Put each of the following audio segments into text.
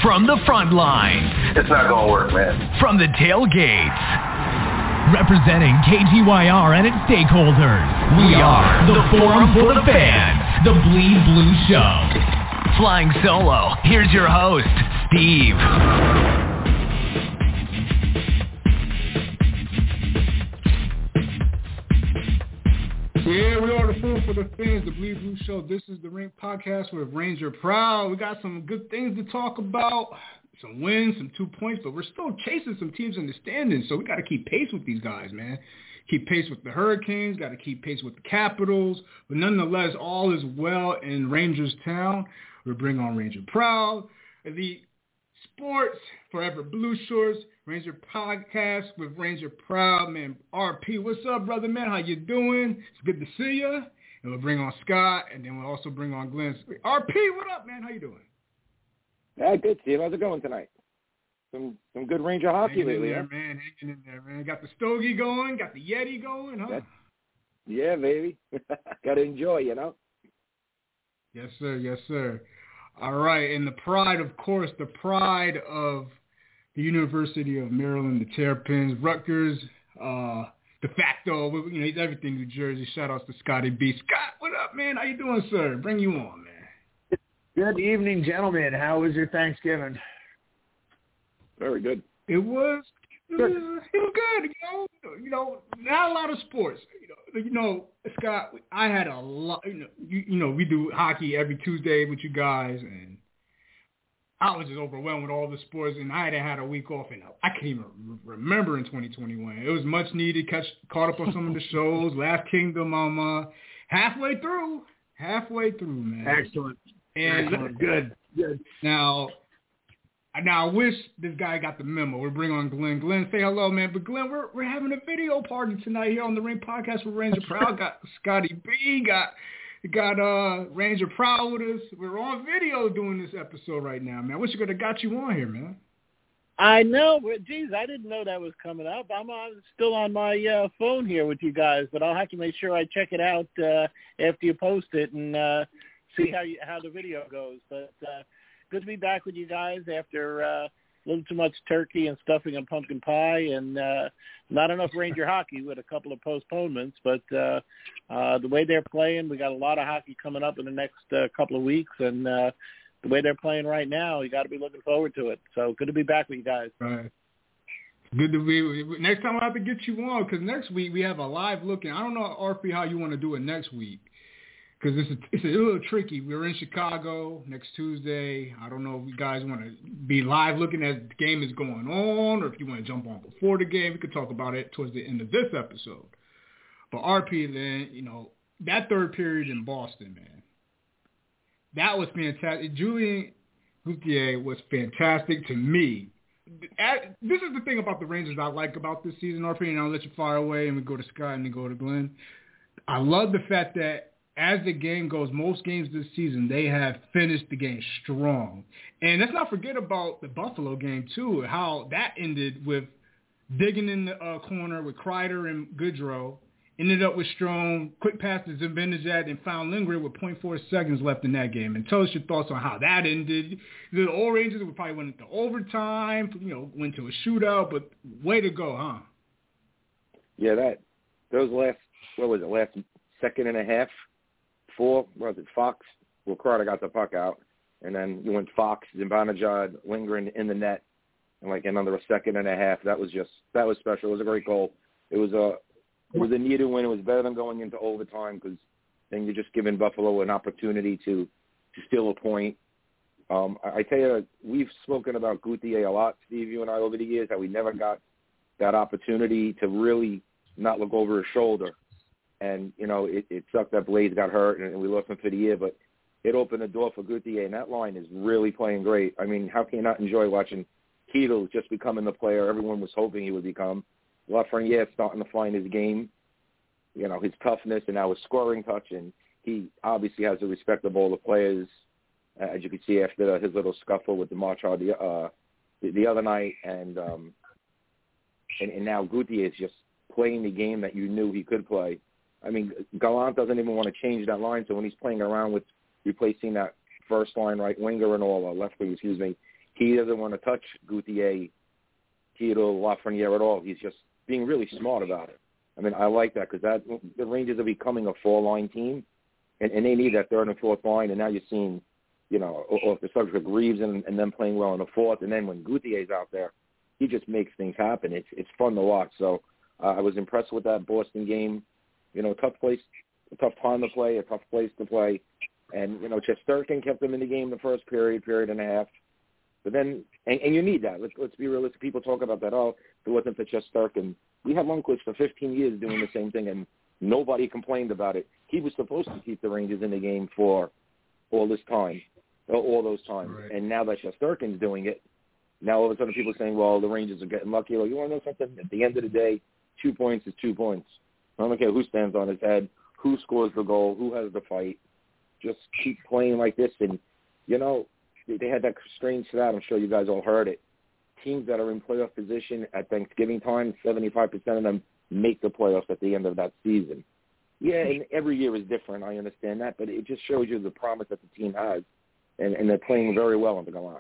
From the front lines. It's not going to work, man. From the tailgates. Representing KGYR and its stakeholders, we are the Forum for the Fans, the Bleed Blue Show. Flying solo, here's your host, Steve. Yeah, we are the Forum for the Fans, the Bleed Blue Show. This is the Rink Podcast with Ranger Proud. We got some good things to talk about. Some wins, some 2 points, but we're still chasing some teams in the standings, so we got to keep pace with these guys, man. Keep pace with the Hurricanes, got to keep pace with the Capitals, but nonetheless, all is well in Rangers Town. We bring on Ranger Proud, the Sports Forever Blue Shorts, Ranger Podcast with Ranger Proud, man. RP, what's up, brother, man? How you doing? It's good to see you. And we'll bring on Scott, and then we'll also bring on Glenn. RP, what up, man? How you doing? Yeah, good, Steve. How's it going tonight? Some good Ranger hockey lately, huh? Hanging in there, man. Got the Stogie going, got the Yeti going, huh? Yeah, baby. Got to enjoy, you know? Yes, sir. Yes, sir. All right, and the pride, of course, the pride of the University of Maryland, the Terrapins, Rutgers, de facto, you know, he's everything New Jersey. Shout-outs to Scotty B. Scott, what up, man? How you doing, sir? Bring you on, man. Good evening, gentlemen. How was your Thanksgiving? Very good. It was good. You know, not a lot of sports. You know, Scott, I had a lot. You know, we do hockey every Tuesday with you guys, and I was just overwhelmed with all the sports, and I had a week off, and I can't even remember in 2021. It was much needed. Caught up on some of the shows. Last Kingdom, I'm halfway through, man. Excellent. And good. Now I wish this guy got the memo. We'll bring on Glenn. Glenn, say hello, man. But Glenn, we're having a video party tonight here on the Ring Podcast with Ranger Proud. Got Scotty B. Got Ranger Proud with us. We're on video doing this episode right now, man. I wish I could have got you on here, man. I know. Geez, I didn't know that was coming up. I'm still on my phone here with you guys, but I'll have to make sure I check it out after you post it and see how the video goes. But good to be back with you guys after a little too much turkey and stuffing and pumpkin pie and not enough Ranger hockey with a couple of postponements. But the way they're playing, we got a lot of hockey coming up in the next couple of weeks. And the way they're playing right now, you got to be looking forward to it. So good to be back with you guys. Right. Good to be. Next time I'll have to get you on because next week we have a live look. And I don't know, RP, how you want to do it next week. Because it's a little tricky. We're in Chicago next Tuesday. I don't know if you guys want to be live looking as the game is going on or if you want to jump on before the game. We could talk about it towards the end of this episode. But RP, then, you know, that third period in Boston, man, that was fantastic. Julien Gauthier was fantastic to me. This is the thing about the Rangers I like about this season, RP, and I'll let you fire away and we go to Scott and then go to Glenn. I love the fact that as the game goes, most games this season, they have finished the game strong. And let's not forget about the Buffalo game, too, how that ended with digging in the corner with Kreider and Goodrow, ended up with Strome, quick pass to Zibanejad, and found Lindgren with 0.4 seconds left in that game. And tell us your thoughts on how that ended. The old Rangers would probably went into overtime, you know, went to a shootout, but way to go, huh? Yeah, those last second and a half, Fox? Well, Kreider got the puck out, and then you went Fox, Zibanejad, Lindgren in the net, and like another second and a half. That was special. It was a great goal. It was a needed win. It was better than going into overtime because then you're just giving Buffalo an opportunity to steal a point. I tell you, we've spoken about Gauthier a lot, Steve, you and I, over the years, how we never got that opportunity to really not look over his shoulder. And, you know, it sucked that Blades got hurt and we lost him for the year, but it opened the door for Gauthier, and that line is really playing great. I mean, how can you not enjoy watching Ketel just becoming the player everyone was hoping he would become? Lafreniere starting to find his game, you know, his toughness and now his scoring touch, and he obviously has the respect of all the players, as you can see after his little scuffle with the Marchard the other night, and now Gauthier is just playing the game that you knew he could play. I mean, Gallant doesn't even want to change that line, so when he's playing around with replacing that first line right winger and all, left wing, he doesn't want to touch Gauthier, Tito, Lafreniere at all. He's just being really smart about it. I mean, I like that because the Rangers are becoming a four-line team, and they need that third and fourth line. And now you're seeing, off the subject of Reeves and them playing well in the fourth, and then when Gauthier's out there, he just makes things happen. It's fun to watch. So I was impressed with that Boston game. Tough place, a tough time to play, a tough place to play. And, Shesterkin kept them in the game the first period and a half. But then, and you need that. Let's be realistic. People talk about that. Oh, if it wasn't for Shesterkin. We had Lundqvist for 15 years doing the same thing, and nobody complained about it. He was supposed to keep the Rangers in the game for all those times. Right. And now that Shesterkin's doing it, now all of a sudden people are saying, well, the Rangers are getting lucky. Well, you want to know something? At the end of the day, 2 points is 2 points. I don't care who stands on his head, who scores the goal, who has the fight. Just keep playing like this. And, they had that strange stat. I'm sure you guys all heard it. Teams that are in playoff position at Thanksgiving time, 75% of them make the playoffs at the end of that season. Yeah, and every year is different. I understand that. But it just shows you the promise that the team has. And they're playing very well on the Gallant.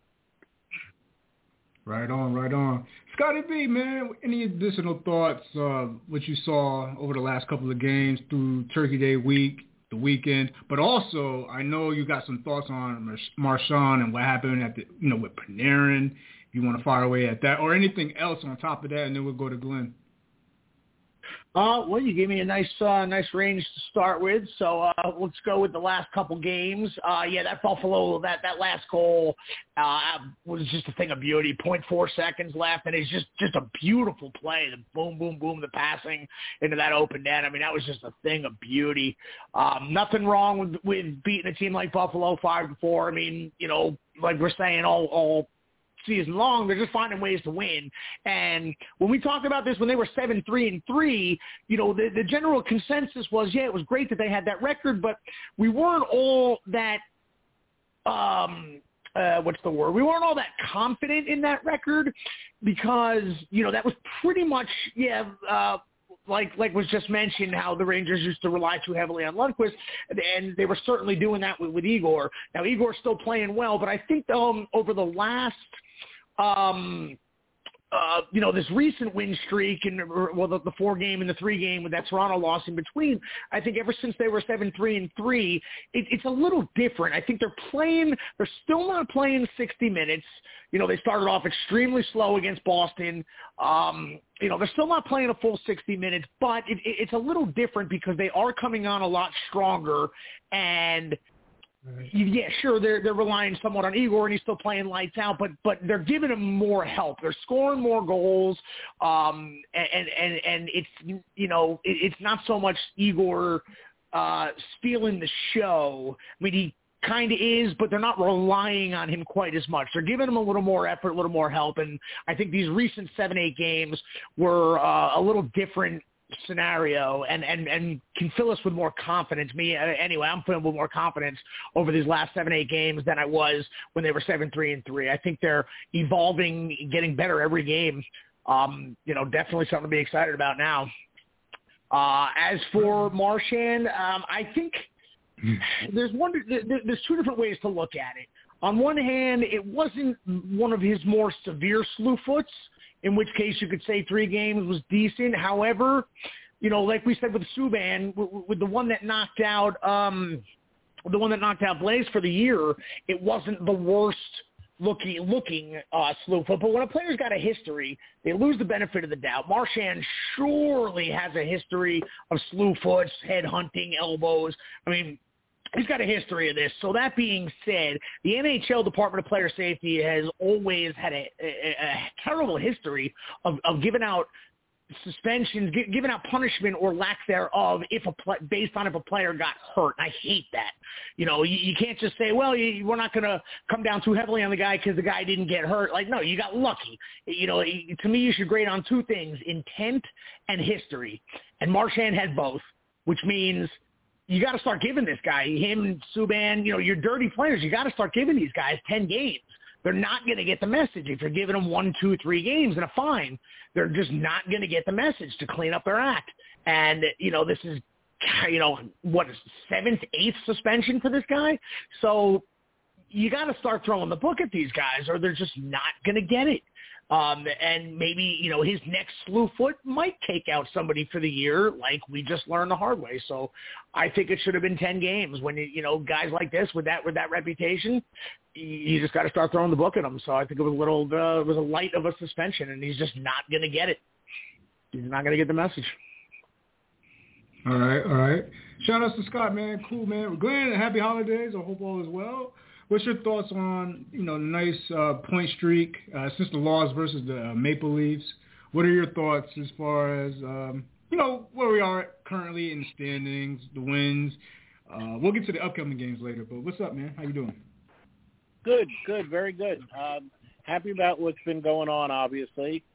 Right on. Scotty B, man, any additional thoughts, what you saw over the last couple of games through Turkey Day week, the weekend, but also I know you got some thoughts on Marchand and what happened at with Panarin. If you want to fire away at that or anything else on top of that, and then we'll go to Glenn. Well, you gave me a nice range to start with. So let's go with the last couple games. That Buffalo, that last goal was just a thing of beauty. 0.4 seconds left, and it's just a beautiful play. The boom, boom, boom, the passing into that open net. I mean, that was just a thing of beauty. Nothing wrong with beating a team like Buffalo 5-4. I mean, like we're saying all season long, they're just finding ways to win. And when we talked about this when they were 7-3-3, the general consensus was, it was great that they had that record, but we weren't all that we weren't all that confident in that record because that was pretty much like was just mentioned, how the Rangers used to rely too heavily on Lundqvist, and they were certainly doing that with Igor. Now, Igor's still playing well, but I think over the last this recent win streak and the 4-game and the 3-game with that Toronto loss in between, I think ever since they were 7-3-3, it's a little different. I think they're still not playing 60 minutes. They started off extremely slow against Boston. They're still not playing a full 60 minutes, but it's a little different because they are coming on a lot stronger. And yeah, sure, they're relying somewhat on Igor, and he's still playing lights out, but they're giving him more help. They're scoring more goals, and it's it's not so much Igor stealing the show. I mean, he kind of is, but they're not relying on him quite as much. They're giving him a little more effort, a little more help, and I think these recent 7-8 games were a little different scenario and can fill us with more confidence. Anyway, I'm feeling with more confidence over these last 7-8 games than I was when they were 7-3-3. I think they're evolving, getting better every game. Definitely something to be excited about now. As for Marchand, I think there's two different ways to look at it. On one hand, it wasn't one of his more severe slew foots, in which case you could say 3 games was decent. However, like we said with Subban, with the one that knocked out Blaze for the year, it wasn't the worst looking slew foot. But when a player's got a history, they lose the benefit of the doubt. Marchand surely has a history of slew foots, head hunting, elbows. I mean, he's got a history of this. So that being said, the NHL Department of Player Safety has always had a terrible history of giving out suspensions, giving out punishment or lack thereof based on if a player got hurt. I hate that. You can't just say, well, we're not going to come down too heavily on the guy because the guy didn't get hurt. Like, no, you got lucky. To me, you should grade on 2 things, intent and history. And Marchand had both, which means you got to start giving this guy, him, Subban, your dirty players, you got to start giving these guys 10 games. They're not going to get the message. If you're giving them 1, 2, 3 games and a fine, they're just not going to get the message to clean up their act. And, this is, what, 7th, 8th suspension for this guy? So you got to start throwing the book at these guys or they're just not going to get it. And maybe, his next slew foot might take out somebody for the year like we just learned the hard way. So I think it should have been 10 games when, guys like this with that reputation, you just got to start throwing the book at them. So I think it was it was a light of a suspension, and he's just not going to get it. He's not going to get the message. All right. Shout out to Scott, man. Cool, man. Glenn, happy holidays. I hope all is well. What's your thoughts on, the nice point streak since the Laws versus the Maple Leafs? What are your thoughts as far as, where we are currently in the standings, the wins? We'll get to the upcoming games later, but what's up, man? How you doing? Good, very good. Happy about what's been going on, obviously.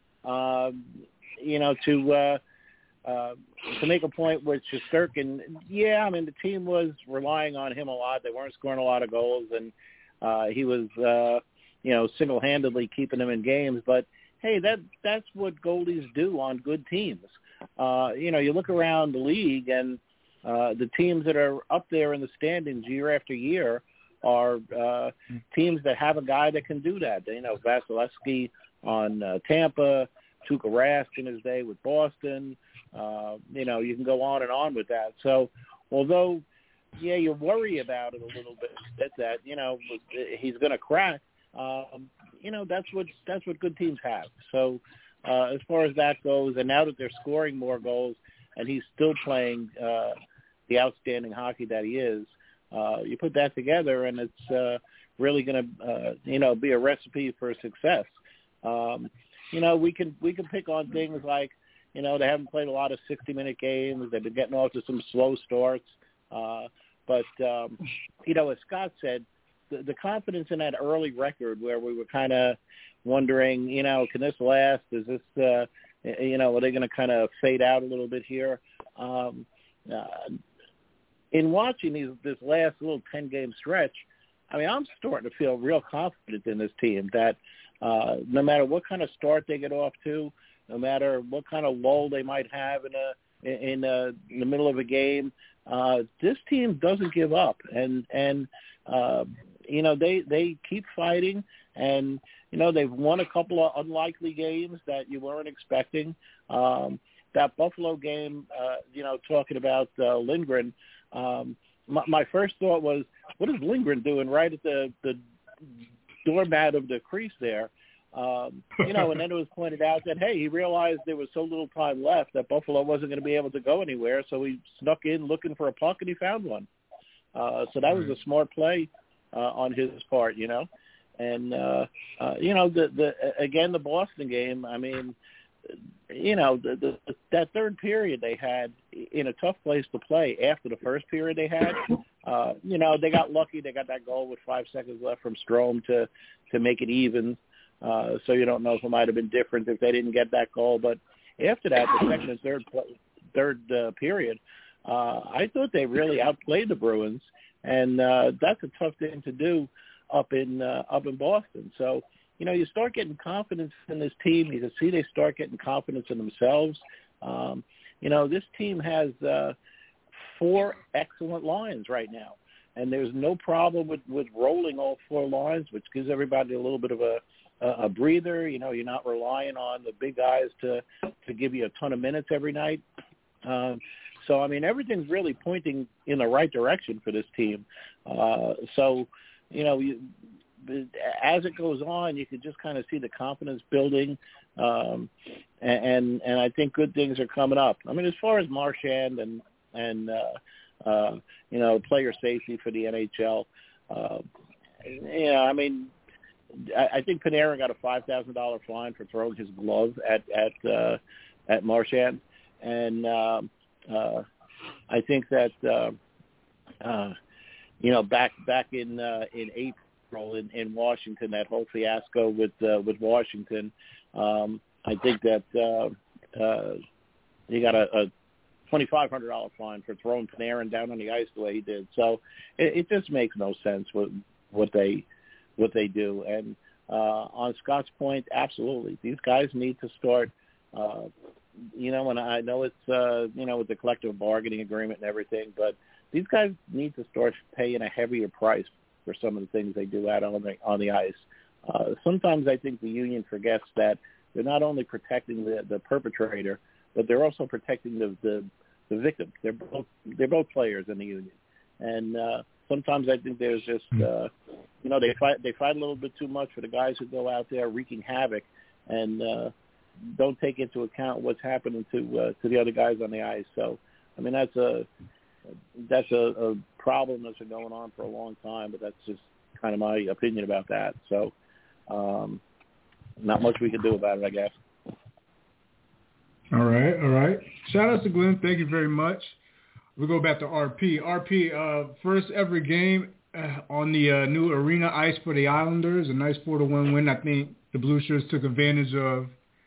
To make a point with Shesterkin, the team was relying on him a lot. They weren't scoring a lot of goals, and he was, single-handedly keeping them in games. But, hey, that's what goalies do on good teams. You look around the league, and the teams that are up there in the standings year after year are teams that have a guy that can do that. Vasilevsky on Tampa, Tuukka Rask in his day with Boston. You can go on and on with that. So although, you worry about it a little bit that he's going to crack, that's what good teams have. So as far as that goes, and now that they're scoring more goals and he's still playing the outstanding hockey that he is, you put that together and it's really going to, be a recipe for success. We can pick on things like, they haven't played a lot of 60-minute games. They've been getting off to some slow starts. But as Scott said, the confidence in that early record where we were kind of wondering, can this last? Is this, are they going to kind of fade out a little bit here? In watching this last little 10-game stretch, I'm starting to feel real confident in this team that no matter what kind of start they get off to, no matter what kind of lull they might have in the middle of a game, this team doesn't give up, and they keep fighting, and they've won a couple of unlikely games that you weren't expecting. That Buffalo game, talking about Lindgren, my first thought was, what is Lindgren doing right at the doormat of the crease there? And then it was pointed out that, hey, he realized there was so little time left that Buffalo wasn't going to be able to go anywhere, so he snuck in looking for a puck, and he found one. So that was a smart play on his part, And, again, the Boston game, that third period they had in a tough place to play after the first period they had, they got lucky. They got that goal with 5 seconds left from Strome to make it even. So you don't know if it might have been different if they didn't get that goal. But after that, the second and third period, I thought they really outplayed the Bruins, and that's a tough thing to do up in Boston. So you start getting confidence in this team. You can see they start getting confidence in themselves. This team has 4 excellent lines right now, and there's no problem with rolling all 4 lines, which gives everybody a little bit of a breather. You're not relying on the big guys to give you a ton of minutes every night. So everything's really pointing in the right direction for this team. As it goes on, you can just kind of see the confidence building, and I think good things are coming up. As far as Marchand and player safety for the NHL, I think Panarin got a $5,000 fine for throwing his glove at Marchand, and I think that back in April in Washington, that whole fiasco with Washington, I think that he got a $2,500 fine for throwing Panarin down on the ice the way he did. So it just makes no sense what they do. And on Scott's point, absolutely, these guys need to start. And I know it's with the collective bargaining agreement and everything, but these guys need to start paying a heavier price for some of the things they do out on the ice. Sometimes I think the union forgets that they're not only protecting the perpetrator, but they're also protecting the victim. They're both players in the union, and sometimes I think there's just they fight a little bit too much for the guys who go out there wreaking havoc and don't take into account what's happening to the other guys on the ice. So I mean that's a problem that's been going on for a long time, but that's just kind of my opinion about that. So not much we can do about it, I guess. All right. Shout out to Glenn. Thank you very much. We go back to RP. RP, first ever game on the new arena ice for the Islanders. A nice 4-1 win. I think the Blue Shirts took advantage of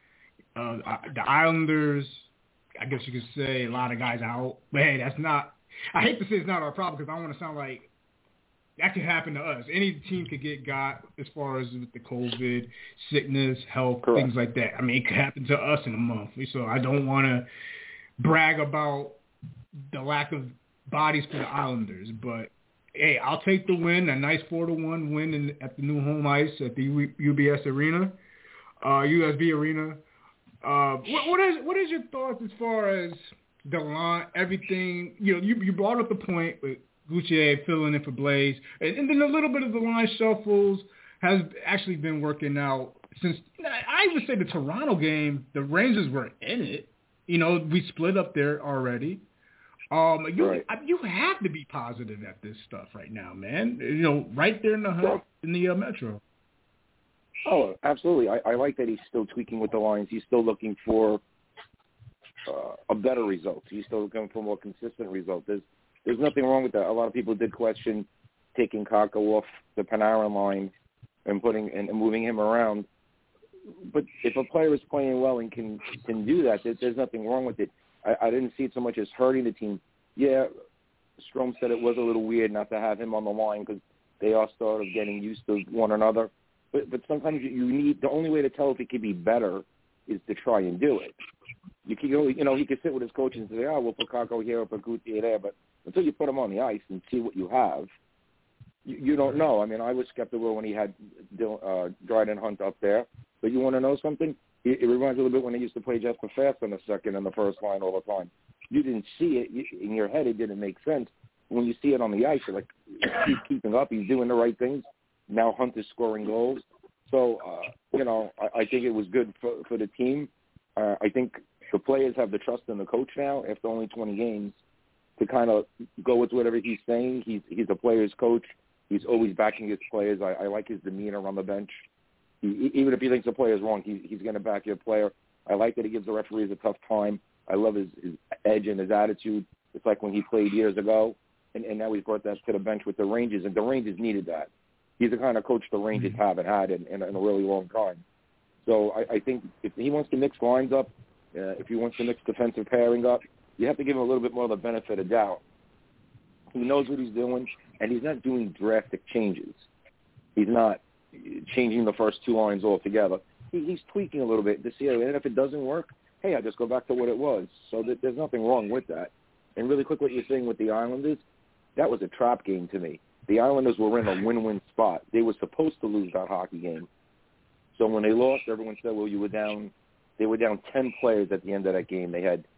the Islanders. I guess you could say a lot of guys out. But hey, that's not – I hate to say it's not our problem because I don't want to sound like that could happen to us. Any team could get got as far as with the COVID, sickness, health, Correct. Things like that. I mean, it could happen to us in a month. So I don't want to brag about the lack of bodies for the Islanders. But, hey, I'll take the win, a nice 4-1 win at the new home ice at the UBS Arena, USB Arena. What is your thoughts as far as the line, everything? You brought up the point with Gauthier filling in for Blaze, and then a little bit of the line shuffles has actually been working out since. I would say the Toronto game, the Rangers were in it. We split up there already. Right. You have to be positive at this stuff right now, man. Right there in the hunt in the Metro. Oh, absolutely. I like that he's still tweaking with the lines. He's still looking for a better result. He's still looking for a more consistent result. There's nothing wrong with that. A lot of people did question taking Kakko off the Panarin line and moving him around. But if a player is playing well and can do that, there's nothing wrong with it. I didn't see it so much as hurting the team. Yeah, Strome said it was a little weird not to have him on the line because they are sort of getting used to one another. But sometimes you need – the only way to tell if it could be better is to try and do it. You can he could sit with his coach and say, we'll put Kakko here or put Gauthier there. But until you put him on the ice and see what you have, you don't know. I mean, I was skeptical when he had Dryden Hunt up there. But you want to know something? It reminds me a little bit when they used to play Jesper Fast on the second and the first line all the time. You didn't see it. In your head, it didn't make sense. When you see it on the ice, you're like, he's keeping up. He's doing the right things. Now Hunt is scoring goals. So, I think it was good for the team. I think the players have the trust in the coach now after only 20 games to kind of go with whatever he's saying. He's a player's coach. He's always backing his players. I like his demeanor on the bench. Even if he thinks the player's wrong, he's going to back your player. I like that he gives the referees a tough time. I love his edge and his attitude. It's like when he played years ago, and now he's brought that to the bench with the Rangers, and the Rangers needed that. He's the kind of coach the Rangers haven't had in a really long time. So I think if he wants to mix lines up, if he wants to mix defensive pairing up, you have to give him a little bit more of the benefit of doubt. He knows what he's doing, and he's not doing drastic changes. He's not changing the first two lines altogether. He's tweaking a little bit to see, and if it doesn't work, hey, I just go back to what it was. So there's nothing wrong with that. And really quick, what you're saying with the Islanders, that was a trap game to me. The Islanders were in a win-win spot. They were supposed to lose that hockey game. So when they lost, everyone said, well, you were down. They were down 10 players at the end of that game. They had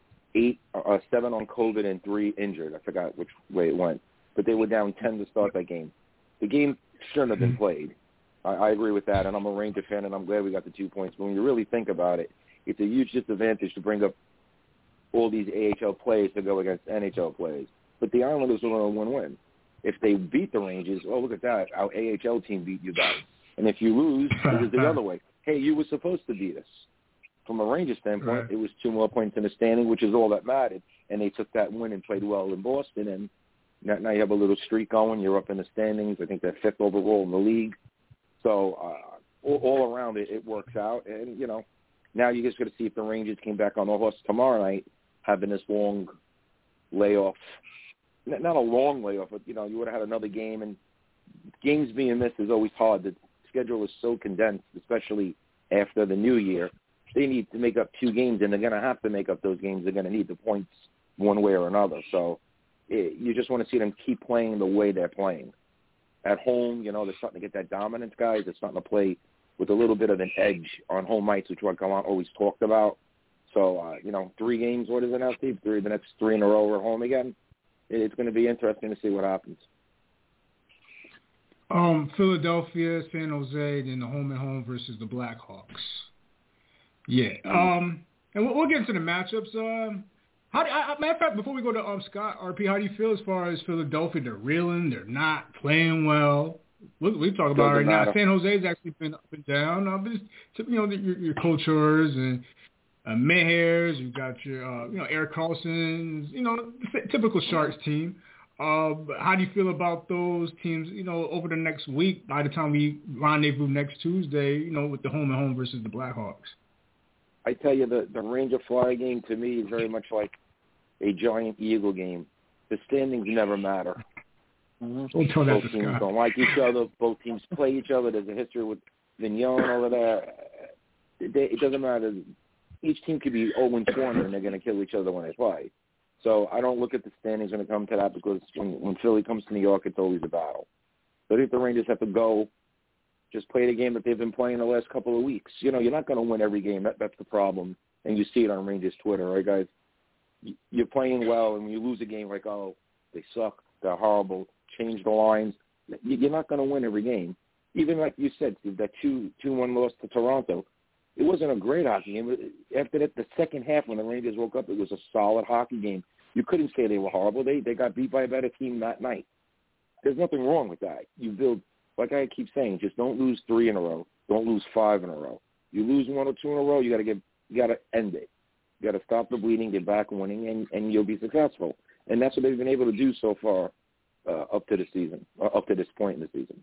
7 on COVID and 3 injured. I forgot which way it went. But they were down 10 to start that game. The game shouldn't have been played. I agree with that, and I'm a Ranger fan, and I'm glad we got the 2 points. But when you really think about it, it's a huge disadvantage to bring up all these AHL players to go against NHL players. But the Islanders were on a win-win. If they beat the Rangers, oh, look at that. Our AHL team beat you guys. And if you lose, it was the other way. Hey, you were supposed to beat us. From a Rangers standpoint, It was 2 more points in the standing, which is all that mattered. And they took that win and played well in Boston. And now you have a little streak going. You're up in the standings. I think they're 5th overall in the league. So all around it works out. And, now you just got to see if the Rangers came back on the horse tomorrow night, having this long layoff. Not a long layoff, but, you would have had another game. And games being missed is always hard. The schedule is so condensed, especially after the new year. They need to make up 2 games, and they're going to have to make up those games. They're going to need the points one way or another. So you just want to see them keep playing the way they're playing. at home. They're starting to get that dominance, guys. They're starting to play with a little bit of an edge on home ice, which what Gallant always talked about. So, 3 games, what is it now, Steve? The next 3 in a row we're home again. It's going to be interesting to see what happens. Philadelphia, San Jose, then the home and home versus the Blackhawks. Yeah. And we'll get into the matchups. Matter of fact, before we go to Scott, RP, how do you feel as far as Philadelphia? They're reeling. They're not playing well. We talk about it right now. San Jose's actually been up and down. But your Couture's and Mehers. You've got your Erik Karlsson's. Typical Sharks team. How do you feel about those teams? Over the next week, by the time we rendezvous next Tuesday, with the home and home versus the Blackhawks. I tell you, the Ranger Flyer game to me is very much like a Giant Eagle game. The standings never matter. Don't tell that both to teams Scott. don't like each other. Both teams play each other. There's a history with Vigneault over there. It doesn't matter. Each team could be 0-20 and they're going to kill each other when they play. So I don't look at the standings when it comes to that because when Philly comes to New York, it's always a battle. So I think the Rangers have to go just play the game that they've been playing the last couple of weeks. You're not going to win every game. That's the problem. And you see it on Rangers Twitter, right, guys? You're playing well, and when you lose a game, like, oh, they suck, they're horrible, change the lines. You're not going to win every game. Even like you said, Steve, that 2-1 loss to Toronto, it wasn't a great hockey game. After that, the second half when the Rangers woke up, it was a solid hockey game. You couldn't say they were horrible. They got beat by a better team that night. There's nothing wrong with that. You build, like I keep saying, just don't lose 3 in a row. Don't lose 5 in a row. You lose 1 or 2 in a row, you got to end it. You got to stop the bleeding, get back winning, and you'll be successful. And that's what they've been able to do so far up to the season, up to this point in the season.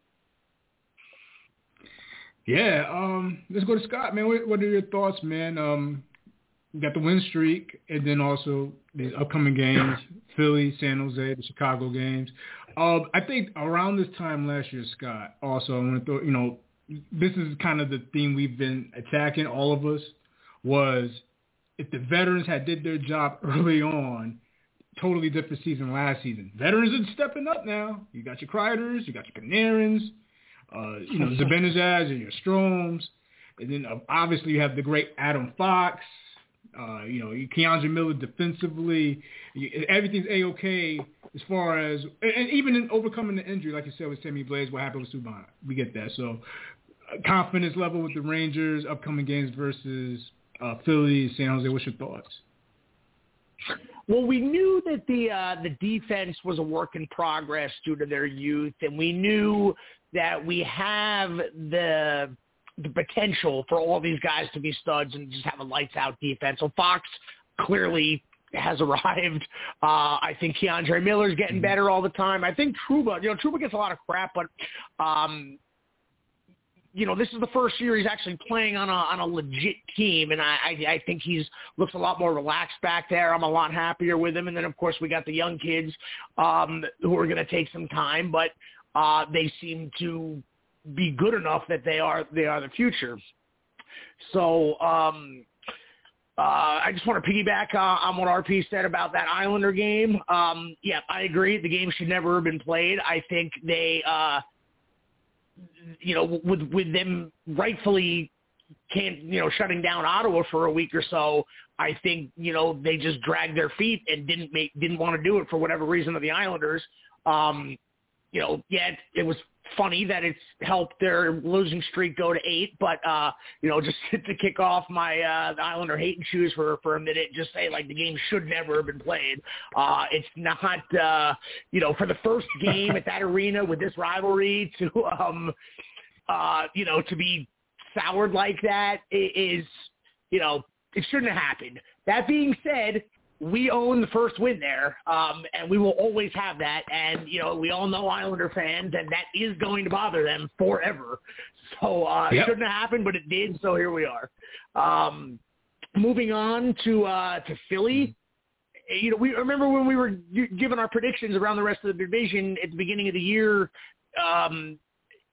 Yeah, let's go to Scott, man. What are your thoughts, man? You got the win streak, and then also the upcoming games, Philly, San Jose, the Chicago games. I think around this time last year, Scott, also, I want to throw, this is kind of the theme we've been attacking, all of us, was if the veterans had did their job early on, totally different season last season. Veterans are stepping up now. You got your Kreiders, you got your Panarins, Zibanejad and your Stroms. And then obviously you have the great Adam Fox, Keandre Miller defensively. Everything's A-okay as far as, and even in overcoming the injury, like you said with Sammy Blais, what happened with Subban. We get that. So confidence level with the Rangers, upcoming games versus Philly, San Jose. What's your thoughts? Well, we knew that the defense was a work in progress due to their youth, and we knew that we have the potential for all these guys to be studs and just have a lights-out defense. So Fox clearly has arrived. I think Keandre Miller's getting better all the time. I think Trouba gets a lot of crap, but this is the first year he's actually playing on a legit team, and I think he's looks a lot more relaxed back there. I'm a lot happier with him. And then, of course, we got the young kids who are going to take some time, but they seem to be good enough that they are the future. So I just want to piggyback on what RP said about that Islander game. Yeah, I agree. The game should never have been played. I think they with them rightfully shutting down Ottawa for a week or so, I think, they just dragged their feet and didn't want to do it for whatever reason of the Islanders. It was funny that it's helped their losing streak go to 8, but just to kick off my the Islander hate and choose for a minute, just say like the game should never have been played. It's not for the first game at that arena with this rivalry to to be soured like that is it shouldn't have happened. That being said, we own the first win there, and we will always have that. And, we all know Islander fans, and that is going to bother them forever. So It shouldn't have happened, but it did, so here we are. Moving on to Philly, we remember when we were giving our predictions around the rest of the division at the beginning of the year,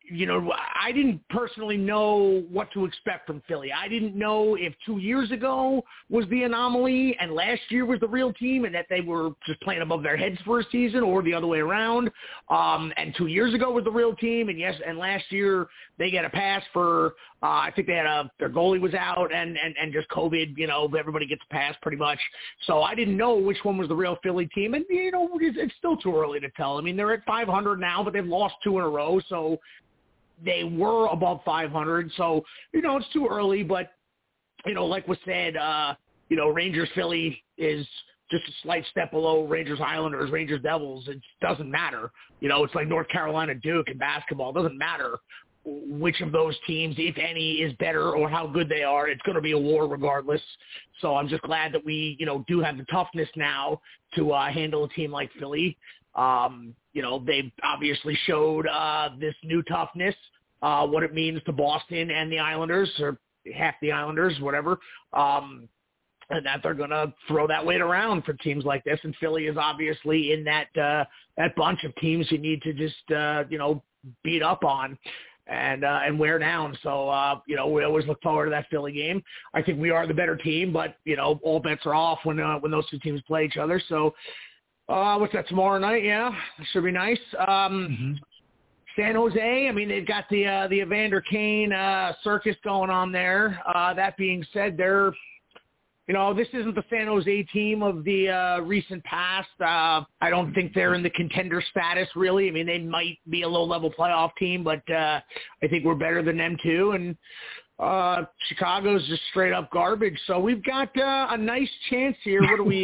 I didn't personally know what to expect from Philly. I didn't know if 2 years ago was the anomaly and last year was the real team and that they were just playing above their heads for a season, or the other way around. And 2 years ago was the real team, and last year they get a pass for I think they had their goalie was out and just COVID. Everybody gets a pass pretty much. So I didn't know which one was the real Philly team, and it's still too early to tell. I mean, they're at 500 now, but they've lost 2 in a row, so. They were above 500, so, it's too early, but, like was said, Rangers Philly is just a slight step below Rangers Islanders, Rangers Devils. It doesn't matter. It's like North Carolina Duke in basketball. It doesn't matter which of those teams, if any, is better or how good they are. It's going to be a war regardless. So I'm just glad that we, do have the toughness now to handle a team like Philly. They've obviously showed this new toughness, what it means to Boston and the Islanders, or half the Islanders, whatever, and that they're going to throw that weight around for teams like this. And Philly is obviously in that bunch of teams you need to just, beat up on and wear down. So, we always look forward to that Philly game. I think we are the better team, but, all bets are off when those two teams play each other. So, what's that, tomorrow night? Yeah, it should be nice. San Jose, I mean, they've got the Evander Kane circus going on there. That being said, they're, this isn't the San Jose team of the recent past. I don't think they're in the contender status, really. I mean, they might be a low-level playoff team, but I think we're better than them, too. And Chicago's just straight up garbage. So we've got a nice chance here. What are we,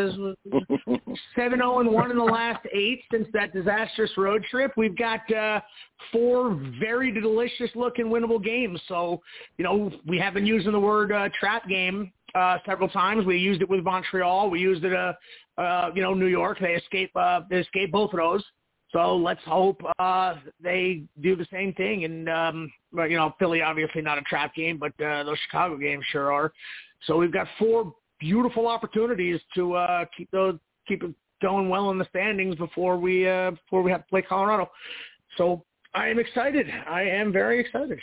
7-0-1 in the last 8 since that disastrous road trip. We've got 4 very delicious looking winnable games. So, we have been using the word trap game several times. We used it with Montreal. We used it, New York. They escaped both of those. So let's hope they do the same thing. And, Philly obviously not a trap game, but those Chicago games sure are. So we've got 4 beautiful opportunities to keep it going well in the standings before we have to play Colorado. So I am excited. I am very excited.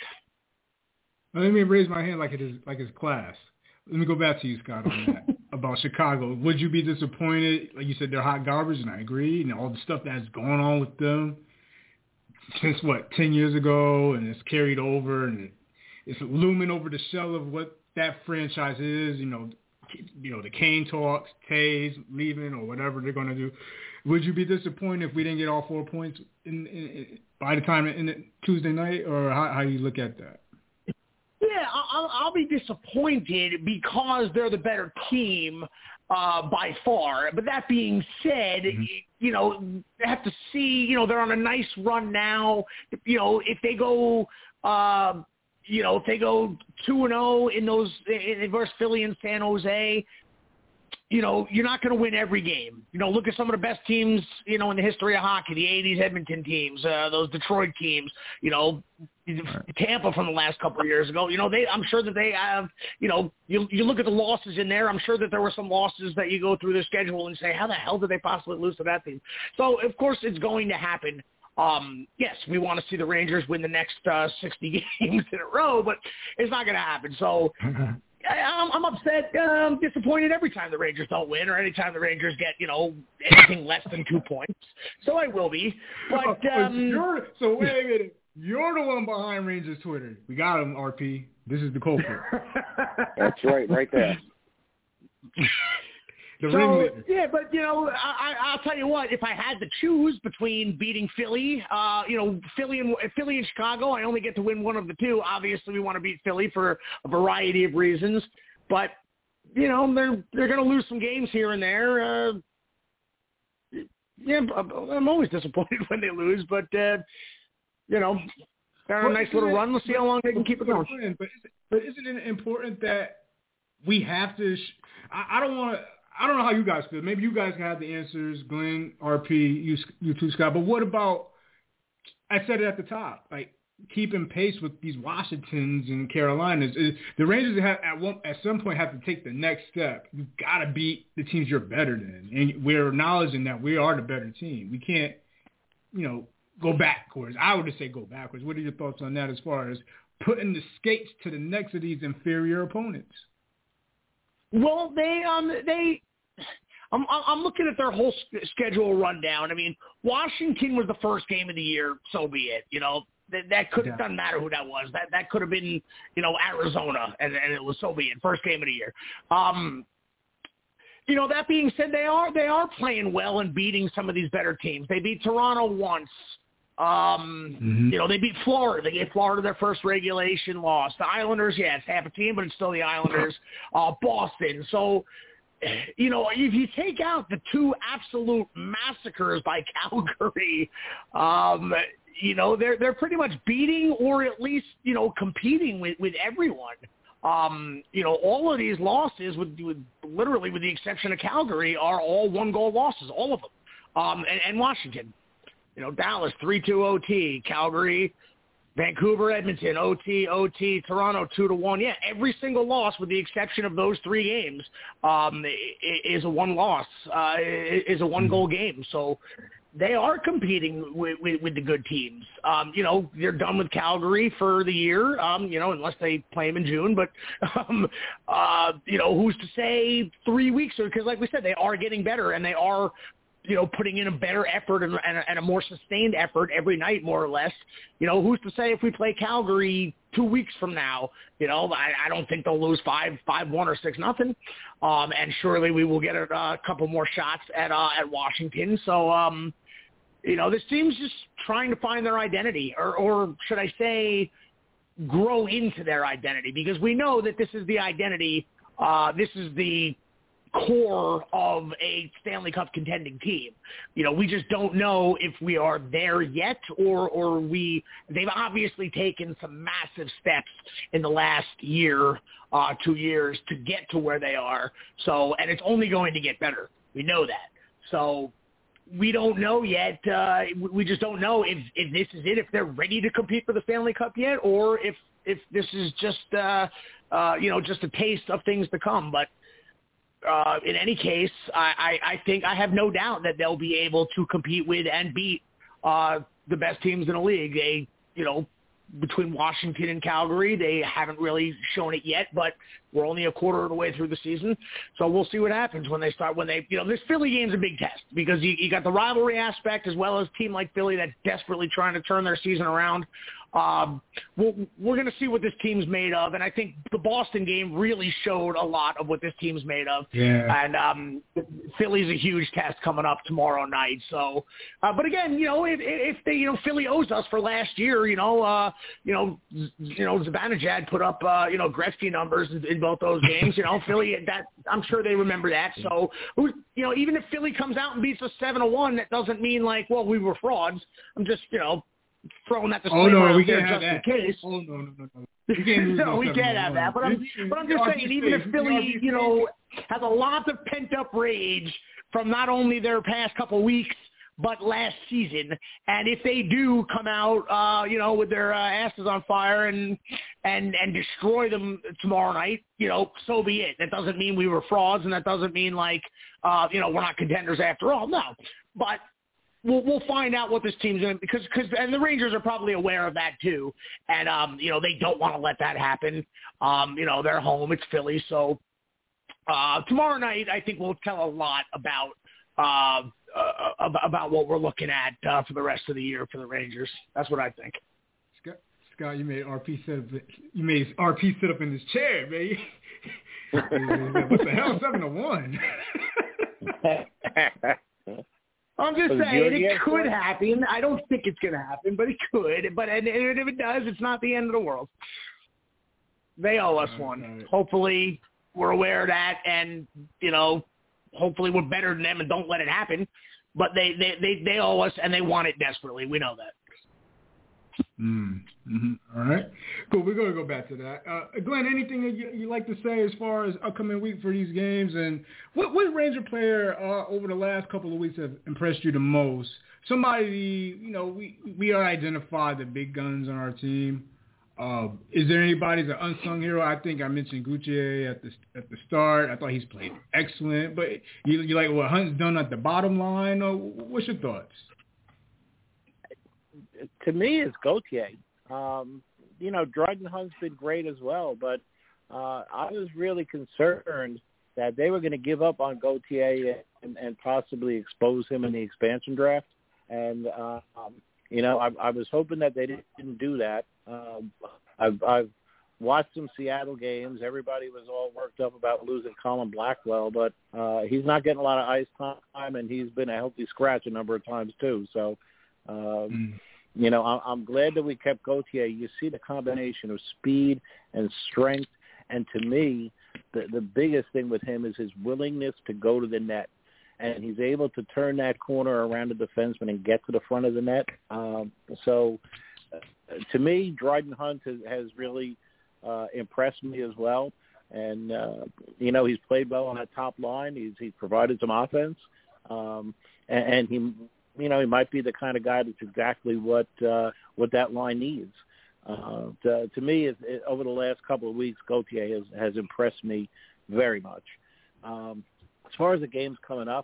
Let me raise my hand like it's class. Let me go back to you, Scott, on that. About Chicago. Would you be disappointed? Like you said, they're hot garbage, and I agree. And all the stuff that's going on with them since, 10 years ago, and it's carried over, and it's looming over the shell of what that franchise is. The Kane talks, Tays leaving, or whatever they're going to do. Would you be disappointed if we didn't get all 4 points by the time in Tuesday night, or how you look at that? Yeah, I'll be disappointed because they're the better team by far. But that being said, they have to see, they're on a nice run now. If they go, if they go 2-0 in versus Philly and San Jose, you're not going to win every game. Look at some of the best teams, in the history of hockey, the 80s Edmonton teams, those Detroit teams, Tampa from the last couple of years ago. I'm sure that they have, you look at the losses in there. I'm sure that there were some losses that you go through their schedule and say, how the hell did they possibly lose to that team? So, of course, it's going to happen. Yes, we want to see the Rangers win the next 60 games in a row, but it's not going to happen. So I'm upset, disappointed every time the Rangers don't win or any time the Rangers get, anything less than 2 points. So I will be. But so wait a minute. You're the one behind Rangers Twitter. We got him, RP. This is the culprit. That's right there. Yeah, but I'll tell you what. If I had to choose between beating Philly, Philly and Chicago, I only get to win one of the two. Obviously, we want to beat Philly for a variety of reasons, but they're going to lose some games here and there. I'm always disappointed when they lose, but they're on a nice little run. Let's see how long they can keep it going. But isn't it important that we have to? I don't know how you guys feel. Maybe you guys can have the answers, Glenn, RP, you too, Scott. But what about, I said it at the top, like keeping pace with these Washingtons and Carolinas. The Rangers at some point have to take the next step. You've got to beat the teams you're better than. And we're acknowledging that we are the better team. We can't, go backwards. I would just say go backwards. What are your thoughts on that as far as putting the skates to the necks of these inferior opponents? Well, I'm looking at their whole schedule rundown. I mean, Washington was the first game of the year, so be it. You know, that could doesn't matter who that was. That could have been, you know, Arizona, and it was so be it. First game of the year. You know, that being said, they are playing well and beating some of these better teams. They beat Toronto once. You know, they beat Florida. They gave Florida their first regulation loss. The Islanders, yeah, it's half a team, but it's still the Islanders. Boston. So, you know, if you take out the two absolute massacres by Calgary, you know, they're pretty much beating or at least, you know, competing with everyone. You know, all of these losses, with literally with the exception of Calgary, are all one-goal losses, all of them. And Washington. You know, Dallas, 3-2 OT. Calgary, Vancouver, Edmonton, OT. Toronto, 2-1. Yeah, every single loss, with the exception of those three games, is a one loss, is a one-goal game. So they are competing with the good teams. You know, they're done with Calgary for the year, you know, unless they play them in June. But, you know, who's to say 3 weeks? Because like we said, they are getting better, and they are, you know, putting in a better effort and a more sustained effort every night, more or less. You know, who's to say if we play Calgary 2 weeks from now, you know, I don't think they'll lose 5-1 or 6-0. And surely we will get a couple more shots at Washington. So, you know, this team's just trying to find their identity, or should I say grow into their identity, because we know that this is the identity. This is the core of a Stanley Cup contending team. You know, we just don't know if we are there yet, or they've obviously taken some massive steps in the last year, 2 years to get to where they are. So, and it's only going to get better. We know that. So we don't know yet. We just don't know if this is it, if they're ready to compete for the Stanley Cup yet, or if this is just, you know, just a taste of things to come. But in any case, I think I have no doubt that they'll be able to compete with and beat the best teams in the league. They, you know, between Washington and Calgary, they haven't really shown it yet, but we're only a quarter of the way through the season. So we'll see what happens when they, you know, this Philly game's a big test, because you got the rivalry aspect, as well as a team like Philly that's desperately trying to turn their season around. We're going to see what this team's made of, and I think the Boston game really showed a lot of what this team's made of. Yeah. And Philly's a huge test coming up tomorrow night. So, but again, you know, if they, you know, Philly owes us for last year, you know, Zibanejad put up, you know, Gretzky numbers in both those games. You know, Philly, that I'm sure they remember that. So, you know, even if Philly comes out and beats us 7-1, that doesn't mean like, well, we were frauds. I'm just, you know, throwing that disclaimer out there just in case. Oh, no. We can't lose no, we can't have that. But I'm just saying, even if Philly, you know, has a lot of pent-up rage from not only their past couple weeks, but last season, and if they do come out, you know, with their asses on fire and destroy them tomorrow night, you know, so be it. That doesn't mean we were frauds, and that doesn't mean like, you know, we're not contenders after all. No, but we'll find out what this team's doing, because and the Rangers are probably aware of that too, and you know, they don't want to let that happen. You know, they're home, it's Philly, so tomorrow night I think we'll tell a lot about what we're looking at for the rest of the year for the Rangers. That's what I think. Scott, you made RP sit up in his chair, man. What the hell, 7-1? I'm just saying it could happen. I don't think it's going to happen, but it could. But and if it does, it's not the end of the world. They owe us one. Right. Hopefully, we're aware of that, and you know, hopefully we're better than them and don't let it happen. But they owe us, and they want it desperately. We know that. Mm-hmm. All right. Cool. We're going to go back to that. Glenn, anything that you like to say as far as upcoming week for these games? And what Ranger player over the last couple of weeks have impressed you the most? Somebody, you know, we are identified the big guns on our team. Is there anybody that's an unsung hero? I think I mentioned Gauthier at the start. I thought he's played excellent. But you like what Hunt's done at the bottom line? Or what's your thoughts? to me, it's Gauthier. Dryden Hunt's been great as well, but I was really concerned that they were going to give up on Gauthier and possibly expose him in the expansion draft. And, I was hoping that they didn't do that. I've watched some Seattle games. Everybody was all worked up about losing Colin Blackwell, but he's not getting a lot of ice time, and he's been a healthy scratch a number of times too. So, I'm glad that we kept Gauthier. You see the combination of speed and strength, and to me, the biggest thing with him is his willingness to go to the net. And he's able to turn that corner around the defenseman and get to the front of the net. To me, Dryden Hunt has really impressed me as well. And, he's played well on that top line. He's provided some offense. And he might be the kind of guy that's exactly what that line needs. To me, over the last couple of weeks, Gauthier has impressed me very much. As far as the games coming up,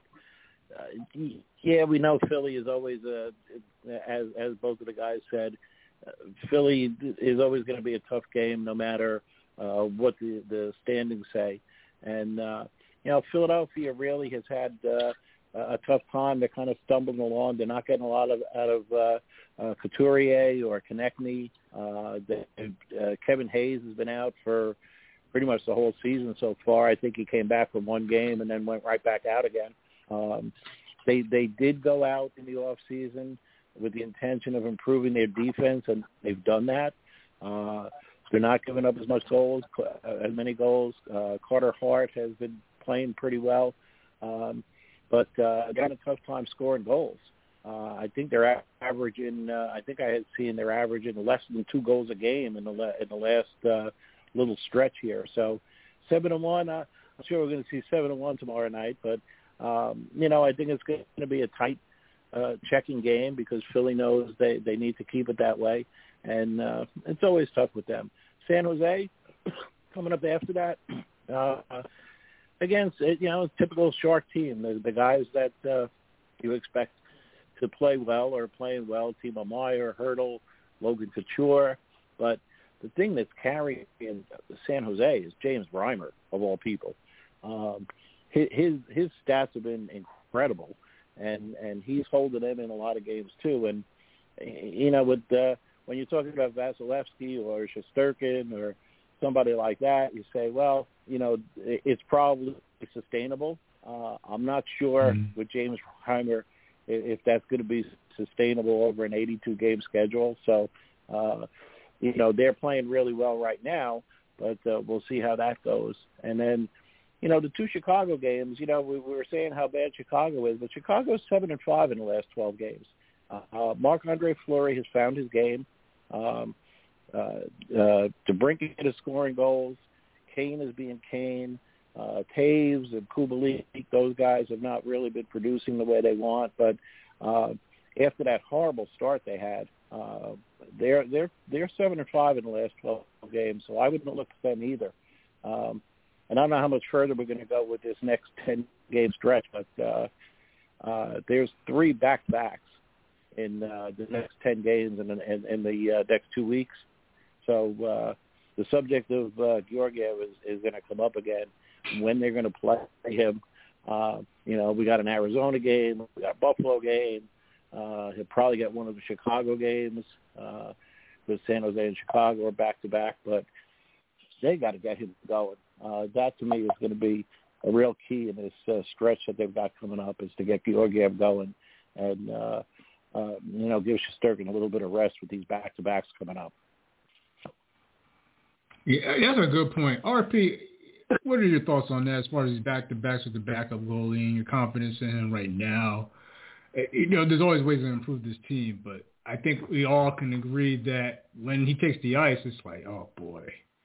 we know Philly is always, as both of the guys said, Philly is always going to be a tough game no matter what the standings say. And, Philadelphia really has had a tough time. They're kind of stumbling along. They're not getting a lot out of Couturier or Konechny. Kevin Hayes has been out for pretty much the whole season so far. I think he came back from one game and then went right back out again. They did go out in the off season with the intention of improving their defense, and they've done that. They're not giving up as many goals. Carter Hart has been playing pretty well, but got a tough time scoring goals. I think they're averaging. I think I had seen they're averaging less than 2 goals a game in the last little stretch here. So 7-1. I'm sure we're going to see 7-1 tomorrow night, but I think it's going to be a tight checking game because Philly knows they need to keep it that way, and it's always tough with them. San Jose coming up after that. Again, a typical Shark team. The guys that you expect to play well are playing well. Timo Meier, Hertl, Logan Couture. But the thing that's carrying San Jose is James Reimer, of all people. His stats have been incredible, and he's holding them in a lot of games too. And, when you're talking about Vasilevsky or Shesterkin or somebody like that, you say, well, it's probably sustainable. I'm not sure with James Reimer if that's going to be sustainable over an 82-game schedule. So, they're playing really well right now, but we'll see how that goes. And then, the 2 Chicago games, we were saying how bad Chicago is, but Chicago's 7-5 in the last 12 games. Marc-Andre Fleury has found his game. DeBrincat is scoring goals. Kane is being Kane. Taves and Kubalik, those guys have not really been producing the way they want. But after that horrible start they had, they're 7-5 in the last 12 games. So I wouldn't look at them either. And I don't know how much further we're going to go with this next 10-game stretch, but there's 3 back-to-backs in the next 10 games in the next 2 weeks. So the subject of Georgiev is going to come up again. When they're going to play him, we got an Arizona game, we got a Buffalo game. He'll probably get one of the Chicago games with San Jose and Chicago are back-to-back, but they got to get him going. That, to me, is going to be a real key in this stretch that they've got coming up is to get Georgiev going and, give Shesterkin a little bit of rest with these back-to-backs coming up. Yeah, that's a good point. RP, what are your thoughts on that as far as these back-to-backs with the backup goalie and your confidence in him right now? There's always ways to improve this team, but I think we all can agree that when he takes the ice, it's like, oh, boy.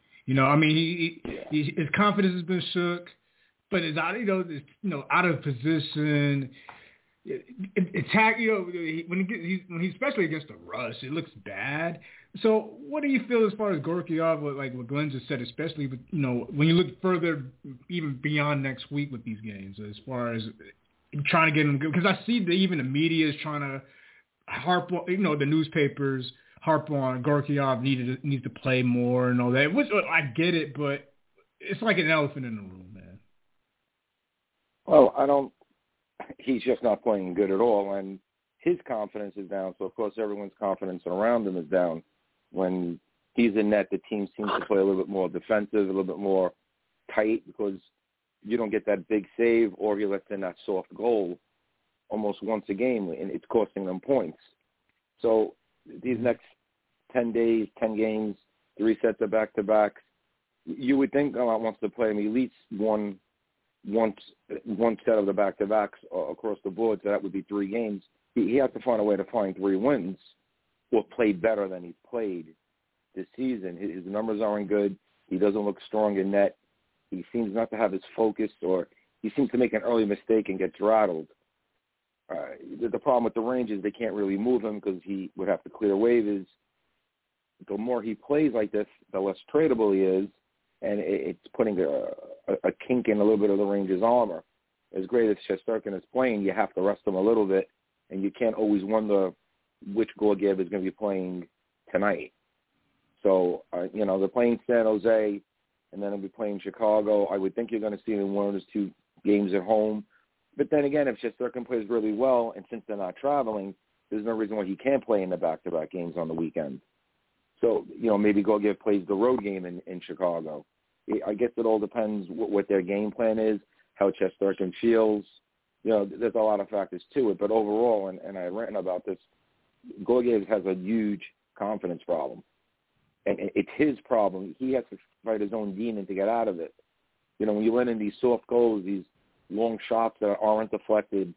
His confidence has been shook, but it's out, out of position. Attack, when he's especially against the rush, it looks bad. So, what do you feel as far as Georgiev, like what Glenn just said, especially with, when you look further, even beyond next week with these games, as far as trying to get him good? Because I see that even the media is trying to harp on, the newspapers harp on Gorgiev needs to play more and all that. Which I get it, but it's like an elephant in the room, man. Well, he's just not playing good at all, and his confidence is down. So of course everyone's confidence around him is down. When he's in net, the team seems to play a little bit more defensive, a little bit more tight, because you don't get that big save, or he lets in that soft goal almost once a game, and it's costing them points. So these next 10 days, 10 games, 3 sets of back-to-backs, you would think Gallant wants to play him at least one set of the back-to-backs across the board, so that would be 3 games. He has to find a way to find 3 wins or play better than he's played this season. His numbers aren't good. He doesn't look strong in net. He seems not to have his focus, or he seems to make an early mistake and gets rattled. The problem with the Rangers, they can't really move him because he would have to clear waivers. The more he plays like this, the less tradable he is, and it's putting a kink in a little bit of the Rangers' armor. As great as Shesterkin is playing, you have to rest him a little bit, and you can't always wonder which Gorgiev is going to be playing tonight. So, they're playing San Jose, and then they'll be playing Chicago. I would think you're going to see him in one of those 2 games at home. But then again, if Shesterkin plays really well, and since they're not traveling, there's no reason why he can't play in the back-to-back games on the weekend. So, maybe Gorgiev plays the road game in Chicago. I guess it all depends what their game plan is, how Shesterkin feels. There's a lot of factors to it. But overall, and I've written about this, Gorgiev has a huge confidence problem. And it's his problem. He has to fight his own demon to get out of it. When you let in these soft goals, these long shots that aren't deflected,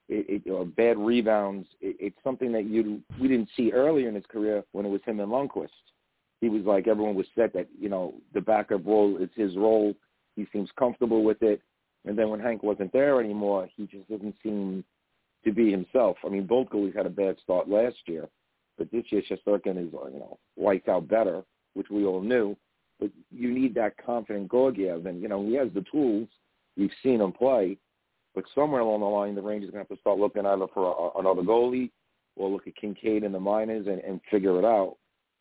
bad rebounds, it's something that we didn't see earlier in his career when it was him and Lundqvist. He was like, everyone was set that, the backup role is his role. He seems comfortable with it. And then when Hank wasn't there anymore, he just doesn't seem to be himself. I mean, both goalies had a bad start last year, but this year Shesterkin is, lights out better, which we all knew. But you need that confident Gorgiev, and, he has the tools. We've seen him play. But somewhere along the line, the Rangers are going to have to start looking either for another goalie or look at Kincaid in the minors and figure it out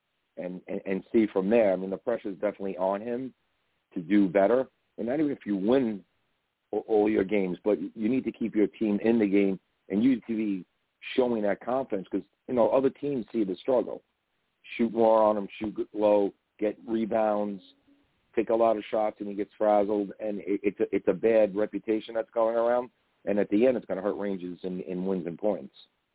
and see from there. I mean, the pressure is definitely on him to do better. And not even if you win all your games, but you need to keep your team in the game, and you need to be showing that confidence because, other teams see the struggle. Shoot more on him, shoot low, get rebounds, take a lot of shots, and he gets frazzled, and it's a bad reputation that's going around. And at the end, it's going to hurt Rangers in wins and points.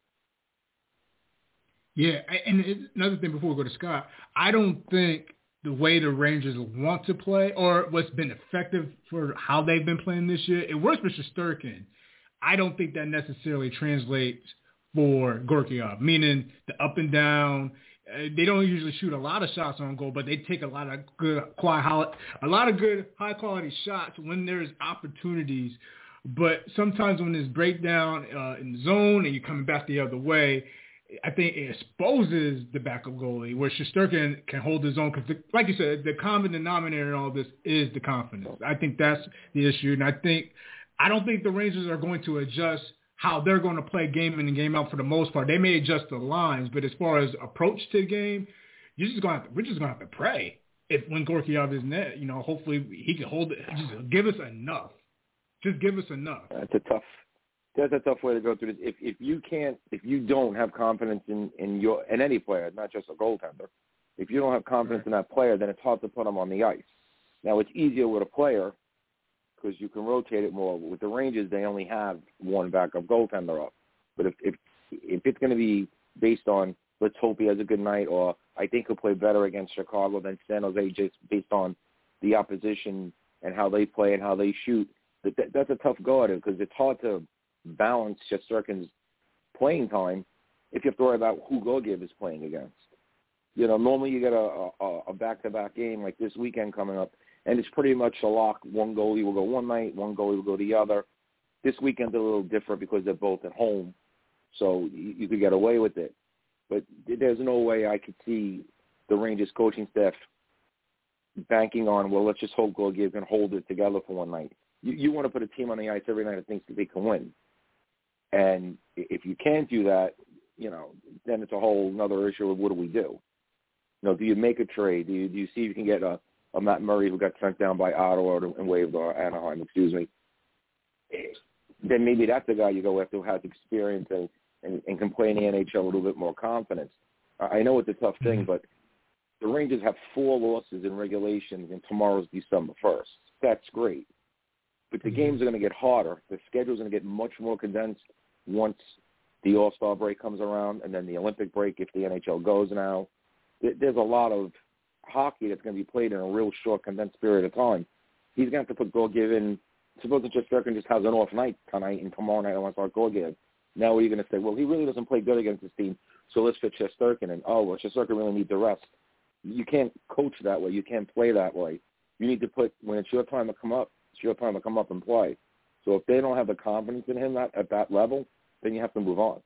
Yeah, and another thing before we go to Scott, I don't think the way the Rangers want to play or what's been effective for how they've been playing this year, it works for Shesterkin. I don't think that necessarily translates for Gorgiev, meaning the up and down. They don't usually shoot a lot of shots on goal, but they take a lot of good high quality shots when there's opportunities. But sometimes when there's breakdown in the zone and you're coming back the other way, I think it exposes the backup goalie where Shesterkin can hold his own. Because, like you said, the common denominator in all this is the confidence. I think that's the issue, and I don't think the Rangers are going to adjust how they're going to play game in and game out for the most part. They may adjust the lines, but as far as approach to the game, we're just going to have to pray when Gorgiev is net. Hopefully he can hold it. Just give us enough. Just give us enough. That's a tough way to go through this. If you don't have confidence in any player, not just a goaltender, if you don't have confidence in that player, then it's hard to put them on the ice. Now it's easier with a player because you can rotate it more. With the Rangers, they only have one backup goaltender up. But if it's going to be based on let's hope he has a good night, or I think he'll play better against Chicago than San Jose, just based on the opposition and how they play and how they shoot, that's a tough go at it because it's hard to balance Shesterkin's playing time if you have to worry about who Gorgiev is playing against. Normally you get a back-to-back game like this weekend coming up, and it's pretty much a lock. One goalie will go one night, one goalie will go the other. This weekend's a little different because they're both at home, so you could get away with it. But there's no way I could see the Rangers coaching staff banking on, well, let's just hope Gorgiev can hold it together for one night. You want to put a team on the ice every night that thinks that they can win. And if you can't do that, then it's a whole another issue of what do we do? Do you make a trade? Do you see if you can get a Matt Murray who got sent down by Ottawa and waived, or Anaheim, excuse me? Then maybe that's the guy you go after who has experience and can play in the NHL a little bit more confidence. I know it's a tough thing, but the Rangers have 4 losses in regulation, and tomorrow's December 1st. That's great. But the games are going to get harder. The schedule's going to get much more condensed once the All-Star break comes around, and then the Olympic break if the NHL goes now. There's a lot of hockey that's going to be played in a real short, condensed period of time. He's going to have to put Gorgiev in. Suppose that Shesterkin just has an off night tonight, and tomorrow night I want to start Gorgiev. Now what are you going to say? Well, he really doesn't play good against this team, so let's fit Shesterkin in. Oh, well, Shesterkin really needs the rest. You can't coach that way. You can't play that way. You need to put, when it's your time to come up, it's your time to come up and play. So if they don't have the confidence in him at that level, then you have to move on.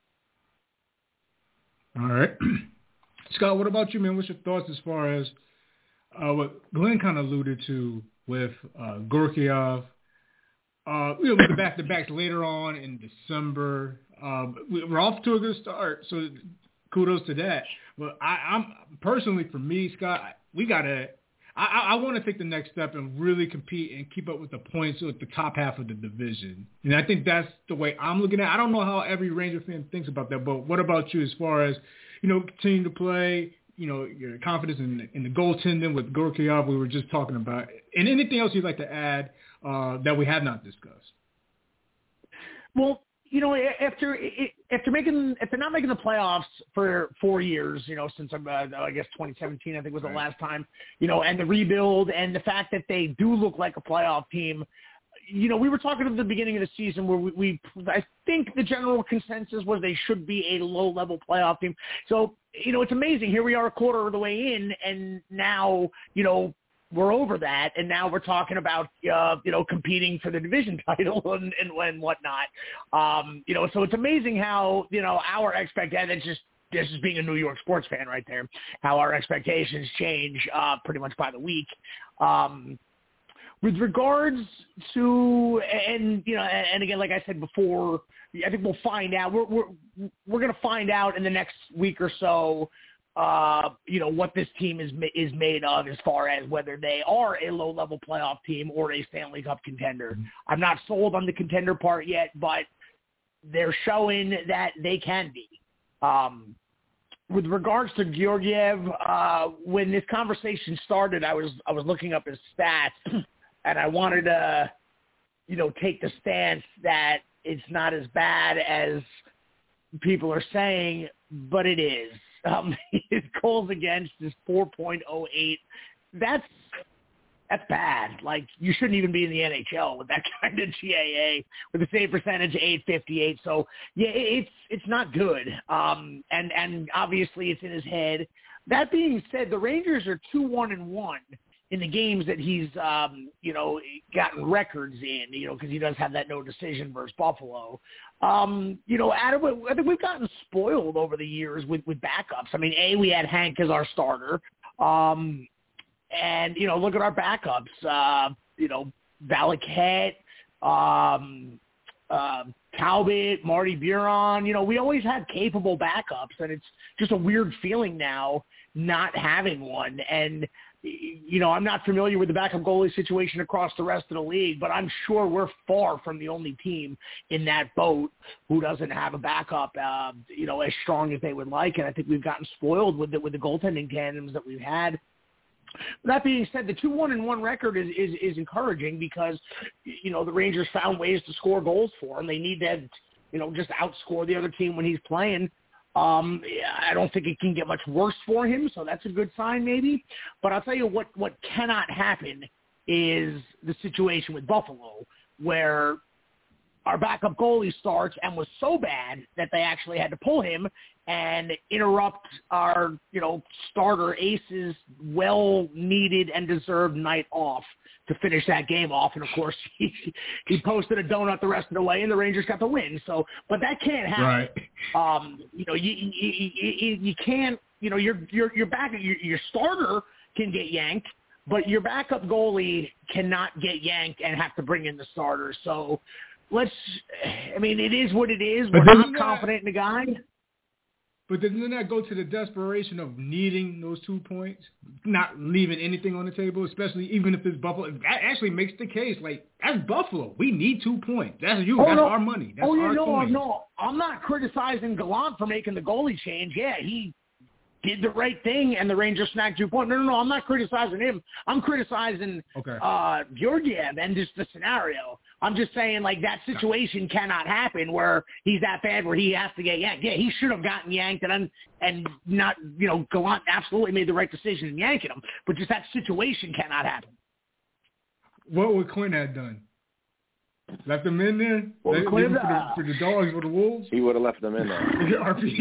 All right. Scott, what about you, man? What's your thoughts as far as what Glenn kind of alluded to with Gorgiev? With the back-to-backs later on in December. We're off to a good start, so kudos to that. But I'm personally, for me, Scott, I want to take the next step and really compete and keep up with the points at the top half of the division. And I think that's the way I'm looking at it. I don't know how every Ranger fan thinks about that, but what about you as far as, continuing to play, your confidence in the goaltending with Gorgiev we were just talking about, and anything else you'd like to add that we have not discussed? Well, after not making the playoffs for 4 years, since I guess 2017, I think was the last time, and the rebuild and the fact that they do look like a playoff team. We were talking at the beginning of the season where I think the general consensus was they should be a low-level playoff team. So, it's amazing. Here we are a quarter of the way in, and now, we're over that, and now we're talking about, competing for the division title and whatnot. So it's amazing how, our expectations, this is being a New York sports fan right there, how our expectations change pretty much by the week. With regards to, and again, like I said before, I think we'll find out. We're going to find out in the next week or so, what this team is made of as far as whether they are a low-level playoff team or a Stanley Cup contender. I'm not sold on the contender part yet, but they're showing that they can be. With regards to Gorgiev, when this conversation started, I was looking up his stats. And I wanted to, take the stance that it's not as bad as people are saying, but it is. His goals against is 4.08. That's bad. Like, you shouldn't even be in the NHL with that kind of GAA with the save percentage 858. So yeah, it's not good. And obviously it's in his head. That being said, the Rangers are 2-1-1. In the games that he's, gotten records in, because he does have that no decision versus Buffalo. Adam, I think we've gotten spoiled over the years with backups. I mean, we had Hank as our starter. And, look at our backups. Valaket, Talbot, Marty Biron. We always had capable backups, and it's just a weird feeling now not having one. And, I'm not familiar with the backup goalie situation across the rest of the league, but I'm sure we're far from the only team in that boat who doesn't have a backup, as strong as they would like. And I think we've gotten spoiled with the goaltending tandems that we've had. That being said, the 2-1-1 record is encouraging because, the Rangers found ways to score goals for him. They need to, just outscore the other team when he's playing. I don't think it can get much worse for him, so that's a good sign maybe. But I'll tell you what cannot happen is the situation with Buffalo, where our backup goalie starts and was so bad that they actually had to pull him and interrupt our, starter Ace's well-needed and deserved night off to finish that game off. And, of course, he posted a donut the rest of the way, and the Rangers got the win. So, but that can't happen. Right. You can't, your starter can get yanked, but your backup goalie cannot get yanked and have to bring in the starter. So it is what it is. We're not confident in the guy. But doesn't that go to the desperation of needing those 2 points, not leaving anything on the table, especially even if it's Buffalo? That actually makes the case. Like, that's Buffalo. We need 2 points. That's you. That's our money. That's our coin. No. I'm not criticizing Gallant for making the goalie change. Yeah, he did the right thing, and the Rangers snagged 2 points. No, I'm not criticizing him. I'm criticizing Georgiev and just the scenario. I'm just saying, like, that situation cannot happen where he's that bad where he has to get yanked. Yeah, he should have gotten yanked and not, Gallant absolutely made the right decision in yanking him, but just that situation cannot happen. What would Quinn have done? Left them in there? For the dogs, for the Wolves? He would have left them in there. RP.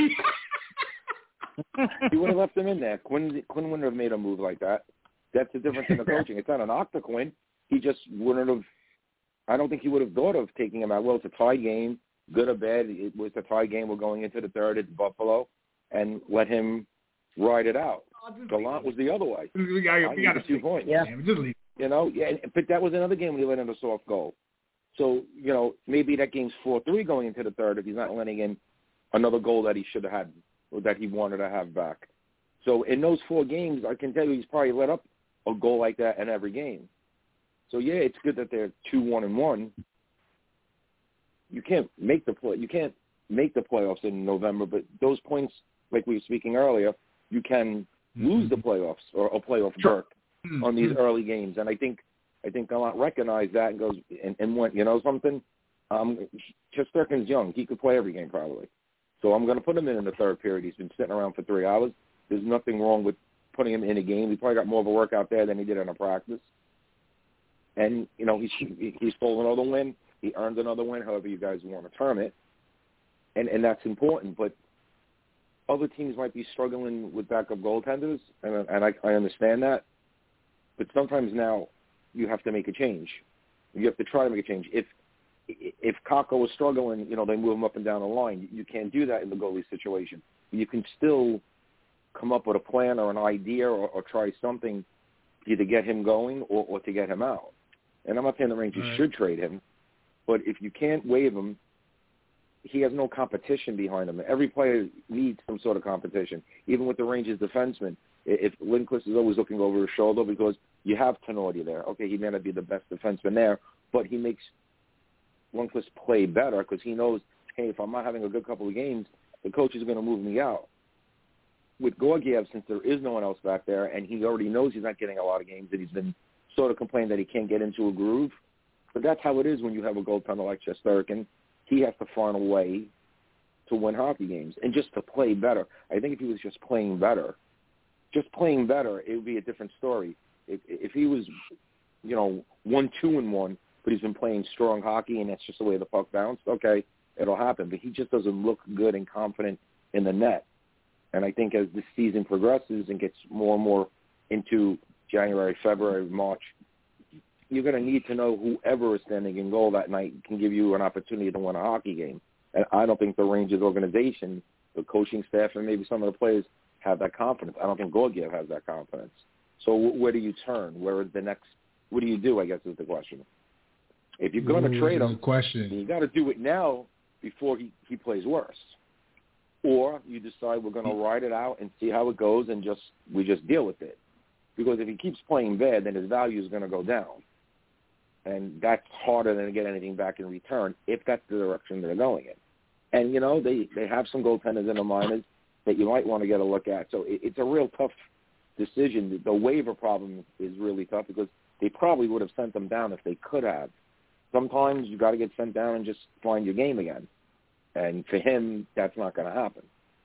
He would have left them in there. Quinn wouldn't have made a move like that. That's the difference in the coaching. It's not a knock to Quinn. He just wouldn't have. I don't think he would have thought of taking him out. Well, it's a tie game, good or bad. It was a tie game. We're going into the third. It's Buffalo, and let him ride it out. Gallant was the other way. We got 2 points. Yeah, just leave. But that was another game when he let in a soft goal. So, maybe that game's 4-3 going into the third if he's not letting in another goal that he should have had or that he wanted to have back. So in those 4 games, I can tell you he's probably let up a goal like that in every game. So, yeah, it's good that they're 2-1-1. You can't make the playoffs in November, but those points, like we were speaking earlier, you can lose the playoffs or a playoff berth on these early games. And I think Gallant recognized that and goes and went, something? Shesterkin's young. He could play every game probably. So I'm going to put him in the third period. He's been sitting around for 3 hours. There's nothing wrong with putting him in a game. He probably got more of a workout there than he did in a practice. And, he stole another win. He earned another win, however you guys want to term it. And that's important. But other teams might be struggling with backup goaltenders, and I understand that. But sometimes now you have to make a change. You have to try to make a change. If Kakko was struggling, they move him up and down the line. You can't do that in the goalie situation. You can still come up with a plan or an idea or try something to either get him going or to get him out. And I'm not saying the Rangers should trade him, but if you can't waive him, he has no competition behind him. Every player needs some sort of competition, even with the Rangers defenseman. If Lindqvist is always looking over his shoulder because you have Tenorti there. Okay, he may not be the best defenseman there, but he makes Lundqvist play better because he knows, hey, if I'm not having a good couple of games, the coach is going to move me out. With Georgiev, since there is no one else back there, and he already knows he's not getting a lot of games, and he's been sort of complaining that he can't get into a groove, but that's how it is when you have a goaltender like Shesterkin. He has to find a way to win hockey games and just to play better. I think if he was just playing better, it would be a different story. If he was, 1-2-1, but he's been playing strong hockey and that's just the way the puck bounced, okay, it'll happen. But he just doesn't look good and confident in the net. And I think as the season progresses and gets more and more into January, February, March, you're going to need to know whoever is standing in goal that night can give you an opportunity to win a hockey game. And I don't think the Rangers organization, the coaching staff, and maybe some of the players have that confidence. I don't think Georgiev has that confidence. So where do you turn? What do you do, I guess, is the question. If you're going to trade him, you got to do it now before he plays worse. Or you decide we're going to ride it out and see how it goes and we just deal with it. Because if he keeps playing bad, then his value is going to go down. And that's harder than to get anything back in return if that's the direction they're going in. And, they have some goaltenders in the minors that you might want to get a look at. So it's a real tough decision. The waiver problem is really tough because they probably would have sent them down if they could have. Sometimes you got to get sent down and just find your game again. And for him, that's not going to happen.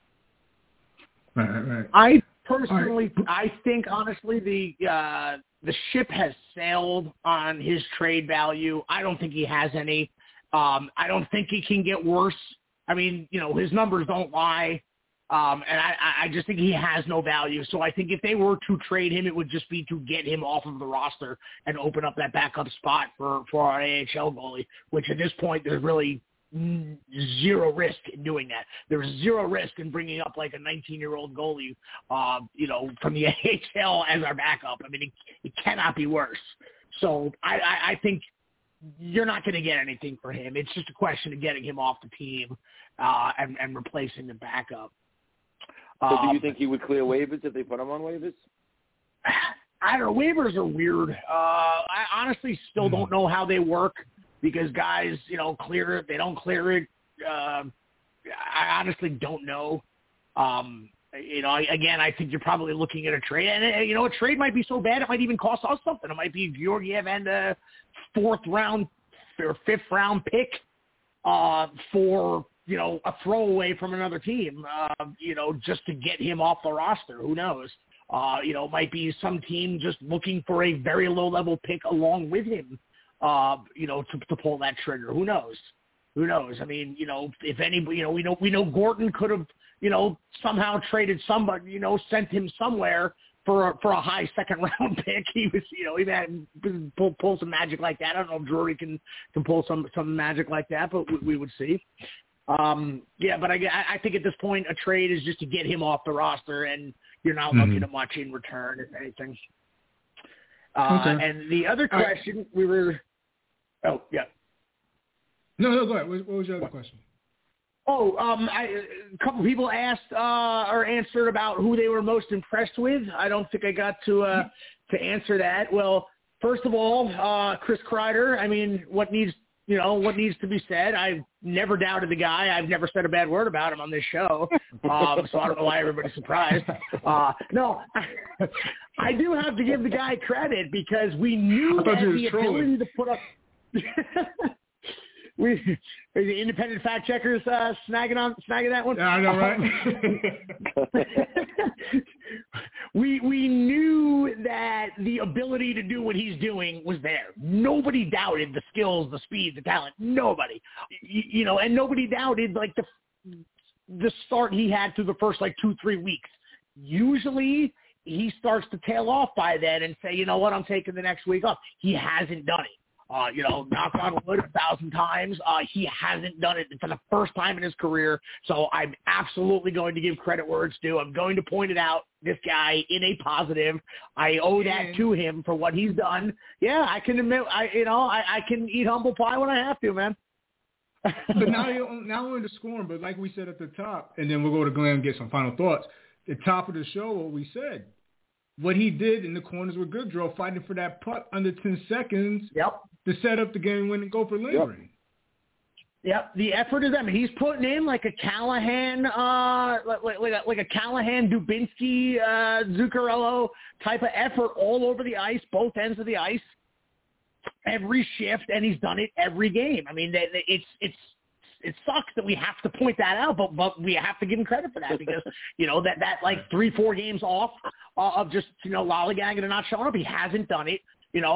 Right. I personally, I think honestly, the ship has sailed on his trade value. I don't think he has any. I don't think he can get worse. I mean, his numbers don't lie. And I just think he has no value. So I think if they were to trade him, it would just be to get him off of the roster and open up that backup spot for our AHL goalie, which at this point there's really zero risk in doing that. There's zero risk in bringing up like a 19-year-old goalie, from the AHL as our backup. I mean, it cannot be worse. So I think you're not going to get anything for him. It's just a question of getting him off the team and replacing the backup. So do you think he would clear waivers if they put him on waivers? I don't know. Waivers are weird. I honestly still don't know how they work because guys, clear it. They don't clear it. I honestly don't know. Again, I think you're probably looking at a trade. And, a trade might be so bad it might even cost us something. It might be Georgiev and a 4th round or 5th round pick for, a throwaway from another team, just to get him off the roster. Who knows? It might be some team just looking for a very low-level pick along with him, to pull that trigger. Who knows? I mean, if anybody, we know Gorton could have, somehow traded somebody, sent him somewhere for a high 2nd round pick. He was, he had pull some magic like that. I don't know if Drury can pull some magic like that, but we would see. But I think at this point a trade is just to get him off the roster, and you're not looking at much in return, if anything. Okay. And the other question No, go ahead. What was your other question? A couple people asked or answered about who they were most impressed with. I don't think I got to answer that. Well, first of all, Chris Kreider. I mean, what needs to be said? I've never doubted the guy. I've never said a bad word about him on this show. So I don't know why everybody's surprised. No, I do have to give the guy credit because we knew that the ability to put up. The independent fact checkers snagging that one. Yeah, I know, right? We knew that the ability to do what he's doing was there. Nobody doubted the skills, the speed, the talent. Nobody, and nobody doubted like the start he had through the first 2-3 weeks. Usually he starts to tail off by then and say, you know what, I'm taking the next week off. He hasn't done it. Knock on wood 1,000 times. He hasn't done it for the first time in his career. So I'm absolutely going to give credit where it's due. I'm going to point it out, this guy, in a positive. I owe that to him for what he's done. Yeah, I can admit, I can eat humble pie when I have to, man. But now we're in the scoring, but like we said at the top, and then we'll go to Glenn and get some final thoughts. The top of the show, what we said. What he did in the corners with Goodrow, fighting for that putt under 10 seconds to set up the game-winning goal for Lindgren. Yep, the effort is there. I mean, he's putting in like a Callahan, like a Callahan, Dubinsky, Zuccarello type of effort all over the ice, both ends of the ice, every shift, and he's done it every game. I mean, it sucks that we have to point that out, but we have to give him credit for that because, that 3-4 games off of just, lollygagging and not showing up. He hasn't done it.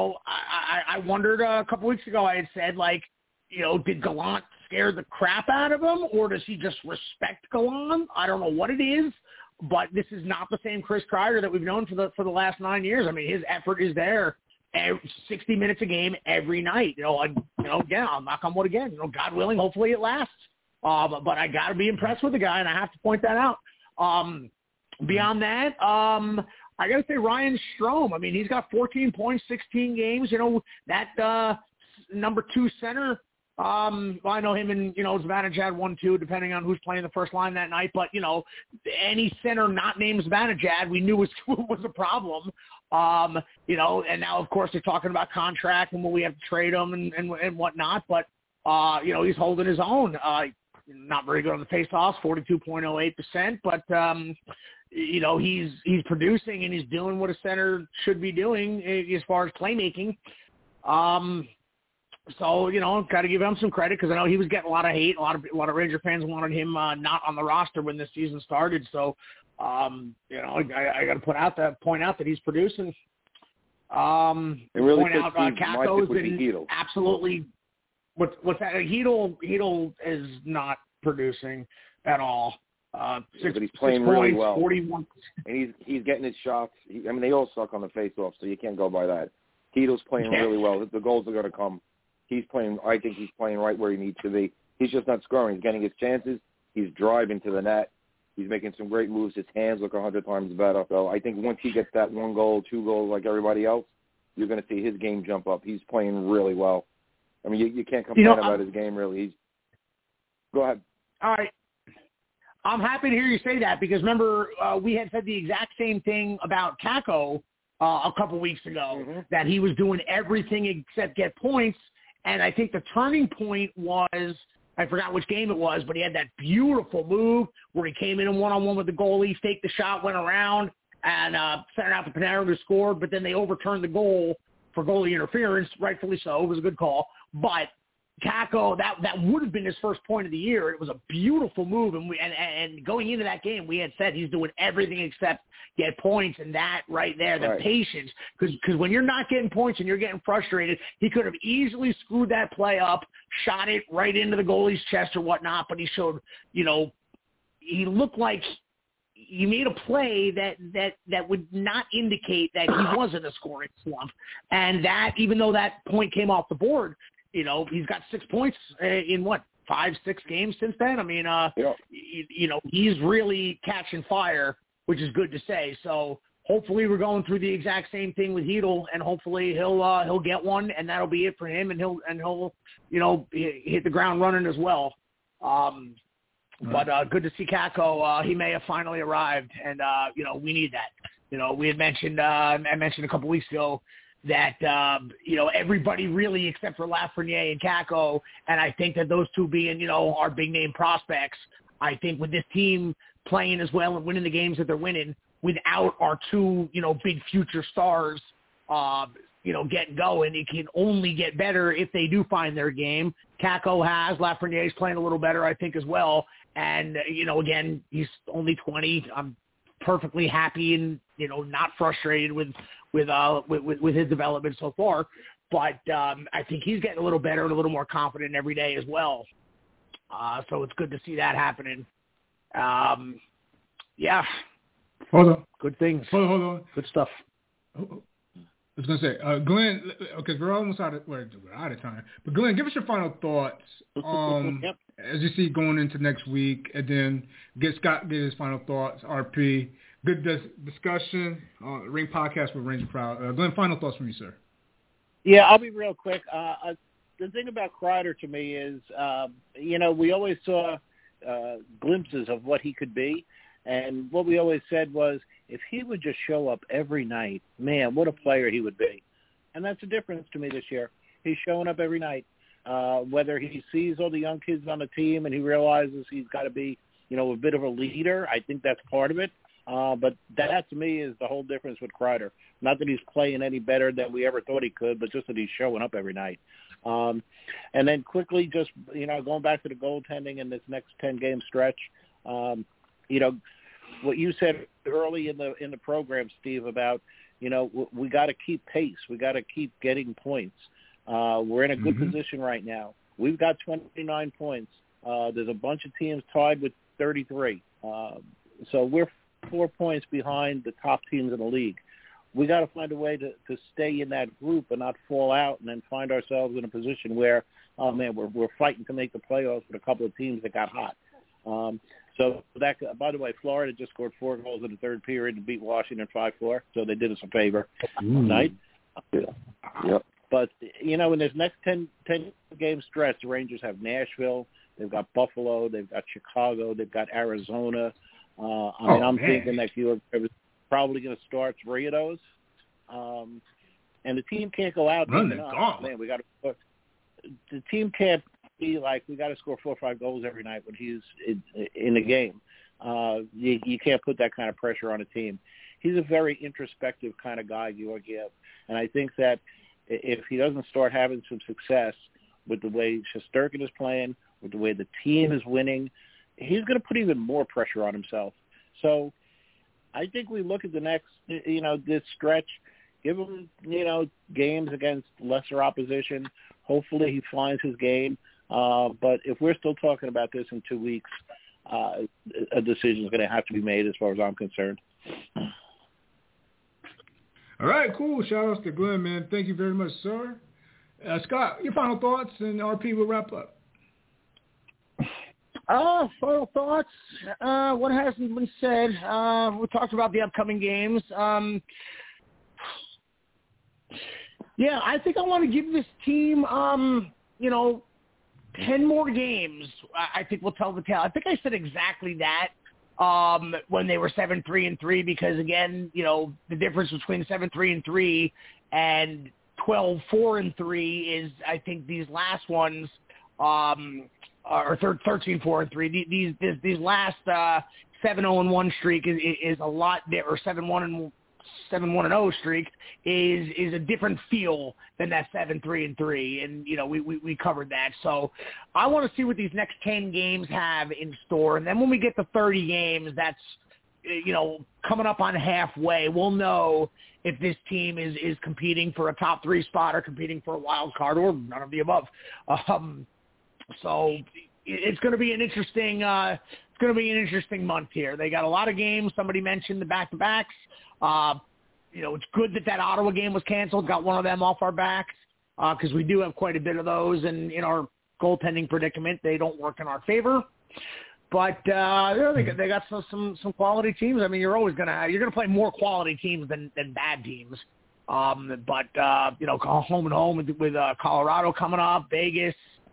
I wondered a couple weeks ago, I had said, did Gallant scare the crap out of him, or does he just respect Gallant? I don't know what it is, but this is not the same Chris Kreider that we've known for the last 9 years. I mean, his effort is there. 60 minutes a game every night. Again, I'll knock on wood again. God willing, hopefully it lasts. But I got to be impressed with the guy, and I have to point that out. Beyond that, I got to say Ryan Strome. I mean, he's got 14 points, 16 games. That number 2 center. I know him and, Zibanejad 1-2, depending on who's playing the first line that night. But, any center not named Zibanejad we knew was a problem. And now, of course, they're talking about contract and will we have to trade him and whatnot. But, he's holding his own. Not very good on the faceoffs, 42.08%. But, he's producing and he's doing what a center should be doing as far as playmaking. So, got to give him some credit because I know he was getting a lot of hate. A lot of Ranger fans wanted him not on the roster when this season started. So, I got to point out that he's producing. It really point out Kakko's and absolutely. What's that? Hedl is not producing at all. But he's playing really well. 41. And he's getting his shots. They all suck on the face-off, so you can't go by that. Hedl's playing really well. The goals are going to come. I think he's playing right where he needs to be. He's just not scoring. He's getting his chances. He's driving to the net. He's making some great moves. His hands look 100 times better. So I think once he gets that 1 goal, 2 goals like everybody else, you're going to see his game jump up. He's playing really well. I mean, you can't complain about his game, really. Go ahead. All right. I'm happy to hear you say that because remember we had said the exact same thing about Kakko a couple weeks ago, that he was doing everything except get points. And I think the turning point was, I forgot which game it was, but he had that beautiful move where he came in one-on-one with the goalie, faked the shot, went around, and sent it out to Panarin who scored, but then they overturned the goal for goalie interference, rightfully so. It was a good call. But Kakko, that would have been his first point of the year. It was a beautiful move, and going into that game, we had said he's doing everything except get points, and that right there, the patience, because when you're not getting points and you're getting frustrated, he could have easily screwed that play up, shot it right into the goalie's chest or whatnot, but he showed, he looked like he made a play that would not indicate that he was in a scoring slump, and that, even though that point came off the board, he's got 6 points in 5-6 games since then. I mean, he's really catching fire, which is good to say. So hopefully we're going through the exact same thing with Hedl, and hopefully he'll get one, and that'll be it for him, and he'll hit the ground running as well. But good to see Kakko. He may have finally arrived, and we need that. We had mentioned I mentioned a couple weeks ago that, everybody really except for Lafreniere and Kakko, and I think that those two being, our big-name prospects, I think with this team playing as well and winning the games that they're winning without our two, big future stars, getting going, it can only get better if they do find their game. Kakko has. Lafreniere's playing a little better, I think, as well. And, again, he's only 20. I'm perfectly happy and, not frustrated with his development so far, but I think he's getting a little better and a little more confident every day as well. So it's good to see that happening. Yeah. Hold on. Good things. Hold on. Good stuff. I was going to say, Glenn, because we're almost out of time, but Glenn, give us your final thoughts as you see going into next week, and then Scott get his final thoughts, RP. Good discussion, Ring Podcast with Ranger Proud. Glenn, final thoughts from you, sir. Yeah, I'll be real quick. The thing about Kreider to me is, we always saw glimpses of what he could be, and what we always said was if he would just show up every night, man, what a player he would be. And that's the difference to me this year. He's showing up every night. Whether he sees all the young kids on the team and he realizes he's got to be, a bit of a leader, I think that's part of it. But that, to me, is the whole difference with Kreider. Not that he's playing any better than we ever thought he could, but just that he's showing up every night. And then quickly, just, going back to the goaltending in this next 10-game stretch, what you said early in the program, Steve, about, we got to keep pace. We got to keep getting points. We're in a good position right now. We've got 29 points. There's a bunch of teams tied with 33. So we're 4 points behind the top teams in the league. We got to find a way to stay in that group and not fall out, and then find ourselves in a position where, oh man, we're fighting to make the playoffs with a couple of teams that got hot. So that, by the way, Florida just scored 4 goals in the third period and beat Washington 5-4. So they did us a favor tonight. Yeah. Yep. But in this next 10-game stretch, the Rangers have Nashville, they've got Buffalo, they've got Chicago, they've got Arizona. I'm thinking that you're probably going to start 3 of those. And the team can't go out there. Man, we got to. The team can't be like, we got to score 4 or 5 goals every night when he's in the game. You can't put that kind of pressure on a team. He's a very introspective kind of guy, Georgiev, and I think that if he doesn't start having some success with the way Shesterkin is playing, with the way the team is winning, he's going to put even more pressure on himself. So I think we look at the next, this stretch, give him, games against lesser opposition. Hopefully he finds his game. But if we're still talking about this in 2 weeks, a decision is going to have to be made as far as I'm concerned. All right, cool. Shout outs to Glenn, man. Thank you very much, sir. Scott, your final thoughts, and RP will wrap up. Final thoughts. What hasn't been said? We talked about the upcoming games. Yeah, I think I want to give this team, 10 more games, I think will tell the tale. I think I said exactly that when they were 7-3-3 because, again, you know, the difference between 7-3-3 and 12-4-3 is, I think, these last ones or 13-4-3. These last 7-0-1 streak is a lot, or 7-1-0 streak is a different feel than that 7-3-3, and you know we covered that. So I want to see what these next 10 games have in store, and then when we get to 30 games, that's coming up on halfway. We'll know if this team is competing for a top 3 spot or competing for a wild card or none of the above. So it's going to be an interesting. It's going to be an interesting month here. They got a lot of games. Somebody mentioned the back-to-backs. It's good that Ottawa game was canceled. Got one of them off our backs because we do have quite a bit of those. And in our goaltending predicament, they don't work in our favor. But they got some quality teams. I mean, you're gonna play more quality teams than bad teams. Home and home with Colorado coming up, Vegas,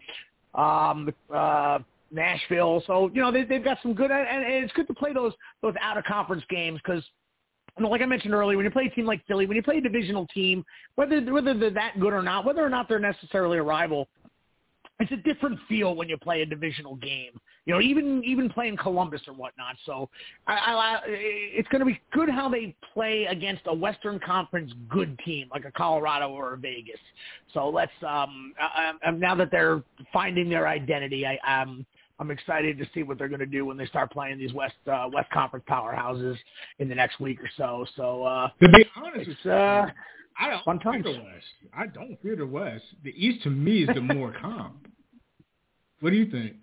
Nashville. So they've got some good, and it's good to play those out of conference games because. Like I mentioned earlier, when you play a team like Philly, when you play a divisional team, whether they're that good or not, whether or not they're necessarily a rival, it's a different feel when you play a divisional game. Even playing Columbus or whatnot. So it's going to be good how they play against a Western Conference good team like a Colorado or a Vegas. So let's now that they're finding their identity, I'm excited to see what they're going to do when they start playing these West Conference powerhouses in the next week or so. So to be honest, I don't fear the West. I don't fear the West. The East to me is the more calm. What do you think?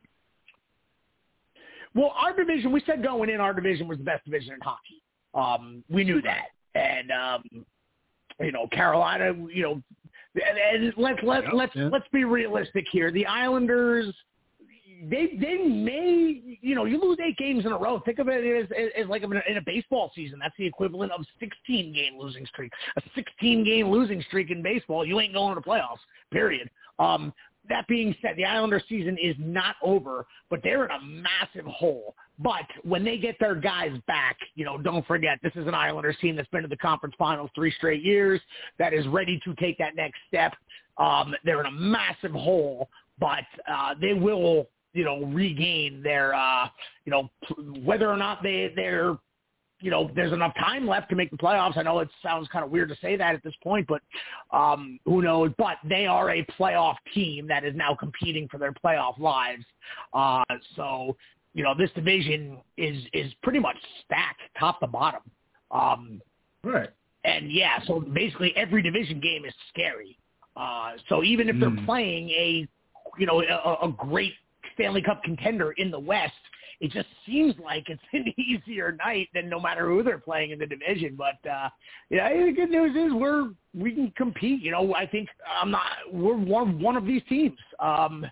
Well, our division, we said going in, our division was the best division in hockey. We knew that, and Carolina. And let's be realistic here. The Islanders. They may, you lose 8 games in a row. Think of it as like in a baseball season. That's the equivalent of 16-game losing streak. A 16-game losing streak in baseball, you ain't going to the playoffs, period. That being said, the Islanders season is not over, but they're in a massive hole. But when they get their guys back, don't forget, this is an Islanders team that's been to the conference finals 3 straight years, that is ready to take that next step. They're in a massive hole, but they will – regain their, whether or not they're, there's enough time left to make the playoffs. I know it sounds kind of weird to say that at this point, but who knows? But they are a playoff team that is now competing for their playoff lives. So, this division is pretty much stacked top to bottom. Right. And yeah, so basically every division game is scary. So even if they're playing a great Stanley Cup contender in the West, it just seems like it's an easier night than no matter who they're playing in the division. But the good news is we can compete. I think we're one of these teams. I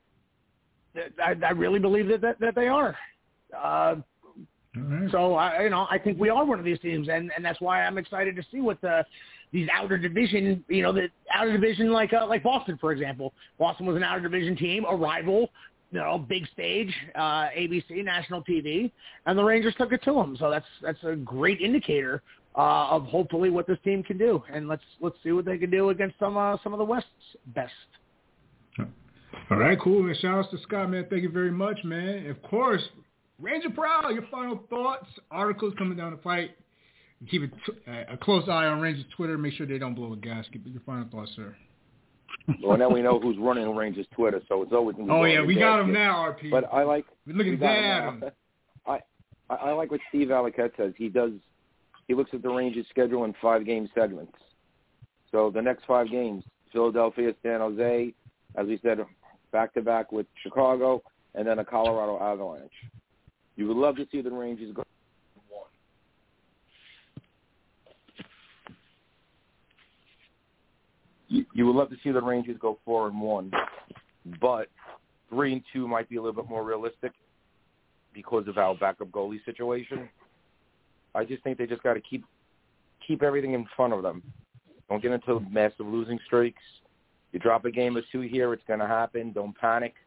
really believe that they are. So I think we are one of these teams, and that's why I'm excited to see what these outer division, the outer division like Boston, for example. Boston was an outer division team, a rival. Big stage, ABC, national TV, and the Rangers took it to them. So that's a great indicator of hopefully what this team can do. And let's see what they can do against some of the West's best. All right, cool. And shout out to Scott, man. Thank you very much, man. Of course, Ranger Prowl, your final thoughts, articles coming down the fight. Keep a close eye on Rangers Twitter. Make sure they don't blow a gasket. Your final thoughts, sir. Well, now we know who's running Rangers Twitter, so it's always. Oh yeah, we got him now, RP. But I like. We're looking at him. I like what Steve Alliquette says. He looks at the Rangers' schedule in 5-game segments. So the next 5 games: Philadelphia, San Jose, as we said, back to back with Chicago, and then a Colorado Avalanche. You would love to see the Rangers go. You would love to see the Rangers go 4-1, but 3-2 might be a little bit more realistic because of our backup goalie situation. I just think they just got to keep everything in front of them. Don't get into massive losing streaks. You drop a game or 2 here, it's going to happen. Don't panic.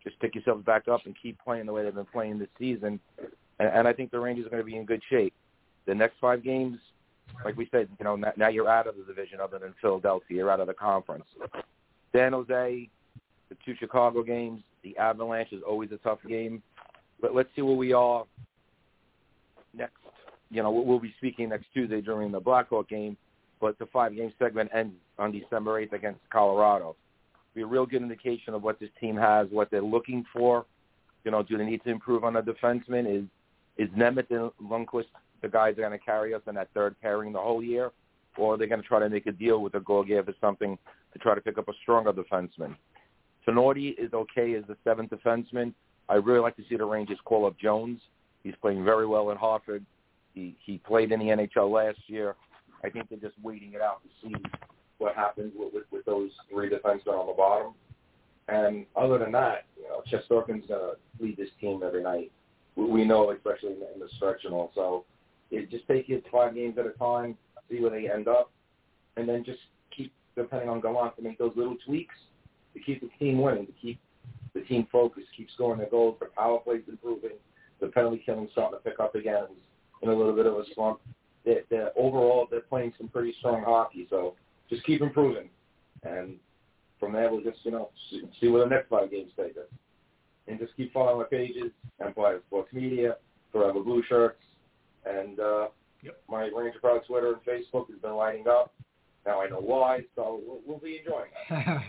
just pick yourselves back up and keep playing the way they've been playing this season. And I think the Rangers are going to be in good shape. The next 5 games, like we said, now you're out of the division other than Philadelphia. You're out of the conference. San Jose, the 2 Chicago games, the Avalanche is always a tough game. But let's see where we are next. We'll be speaking next Tuesday during the Blackhawk game, but the 5-game segment ends on December 8th against Colorado. It'll be a real good indication of what this team has, what they're looking for. Do they need to improve on the defenseman? Is Nemeth and Lundqvist the guys that are going to carry us in that third pairing the whole year, or are they going to try to make a deal with the Gorgiev or something to try to pick up a stronger defenseman? Tenardi is okay as the 7th defenseman. I really like to see the Rangers call up Jones. He's playing very well in Hartford. He played in the NHL last year. I think they're just waiting it out to see what happens with those 3 defensemen on the bottom. And other than that, Shesterkin's going to lead this team every night. We know, especially in the stretch and all. So just take it 5 games at a time, see where they end up, and then just keep, depending on Gallant, to make those little tweaks to keep the team winning, to keep the team focused, keep scoring their goals. The power play's improving. The penalty killing starting to pick up again. It was in a little bit of a slump. Overall, they're playing some pretty strong hockey. So just keep improving. And from there, we'll just, see where the next 5 games take us. And just keep following our pages, Empire Sports Media, Forever Blue Shirts, and my Ranger Proud Twitter and Facebook has been lighting up. Now I know why, so we'll be enjoying that.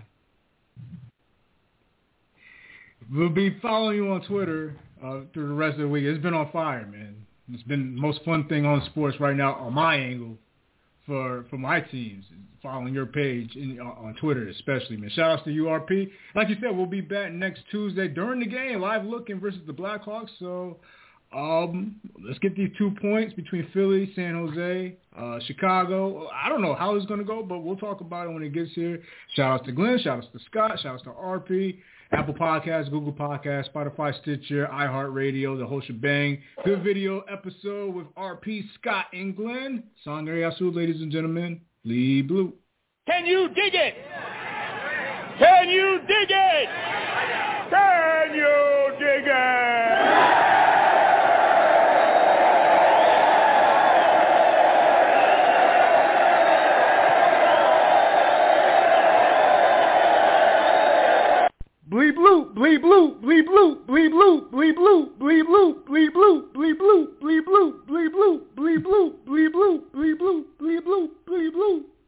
We'll be following you on Twitter through the rest of the week. It's been on fire, man. It's been the most fun thing on sports right now on my angle for my teams, following your page on Twitter especially, man. Shout outs to URP. Like you said, we'll be back next Tuesday during the game, live looking versus the Blackhawks. So let's get these 2 points between Philly, San Jose, Chicago. I don't know how it's going to go, but we'll talk about it when it gets here. Shout outs to Glenn. Shout outs to Scott. Shout outs to RP. Apple Podcasts, Google Podcasts, Spotify, Stitcher, iHeartRadio, the whole shebang. Good video episode with RP, Scott, and Glenn. Sangre Azul, ladies and gentlemen. Bleed Blue. Can you dig it? Can you dig it? Can you dig it? Bleed blue, bleed blue, bleed blue, bleed blue, bleed blue, bleed blue, bleed blue, bleed blue, bleed blue, bleed blue, bleed blue, bleed blue, bleed blue, bleed blue, bleed blue.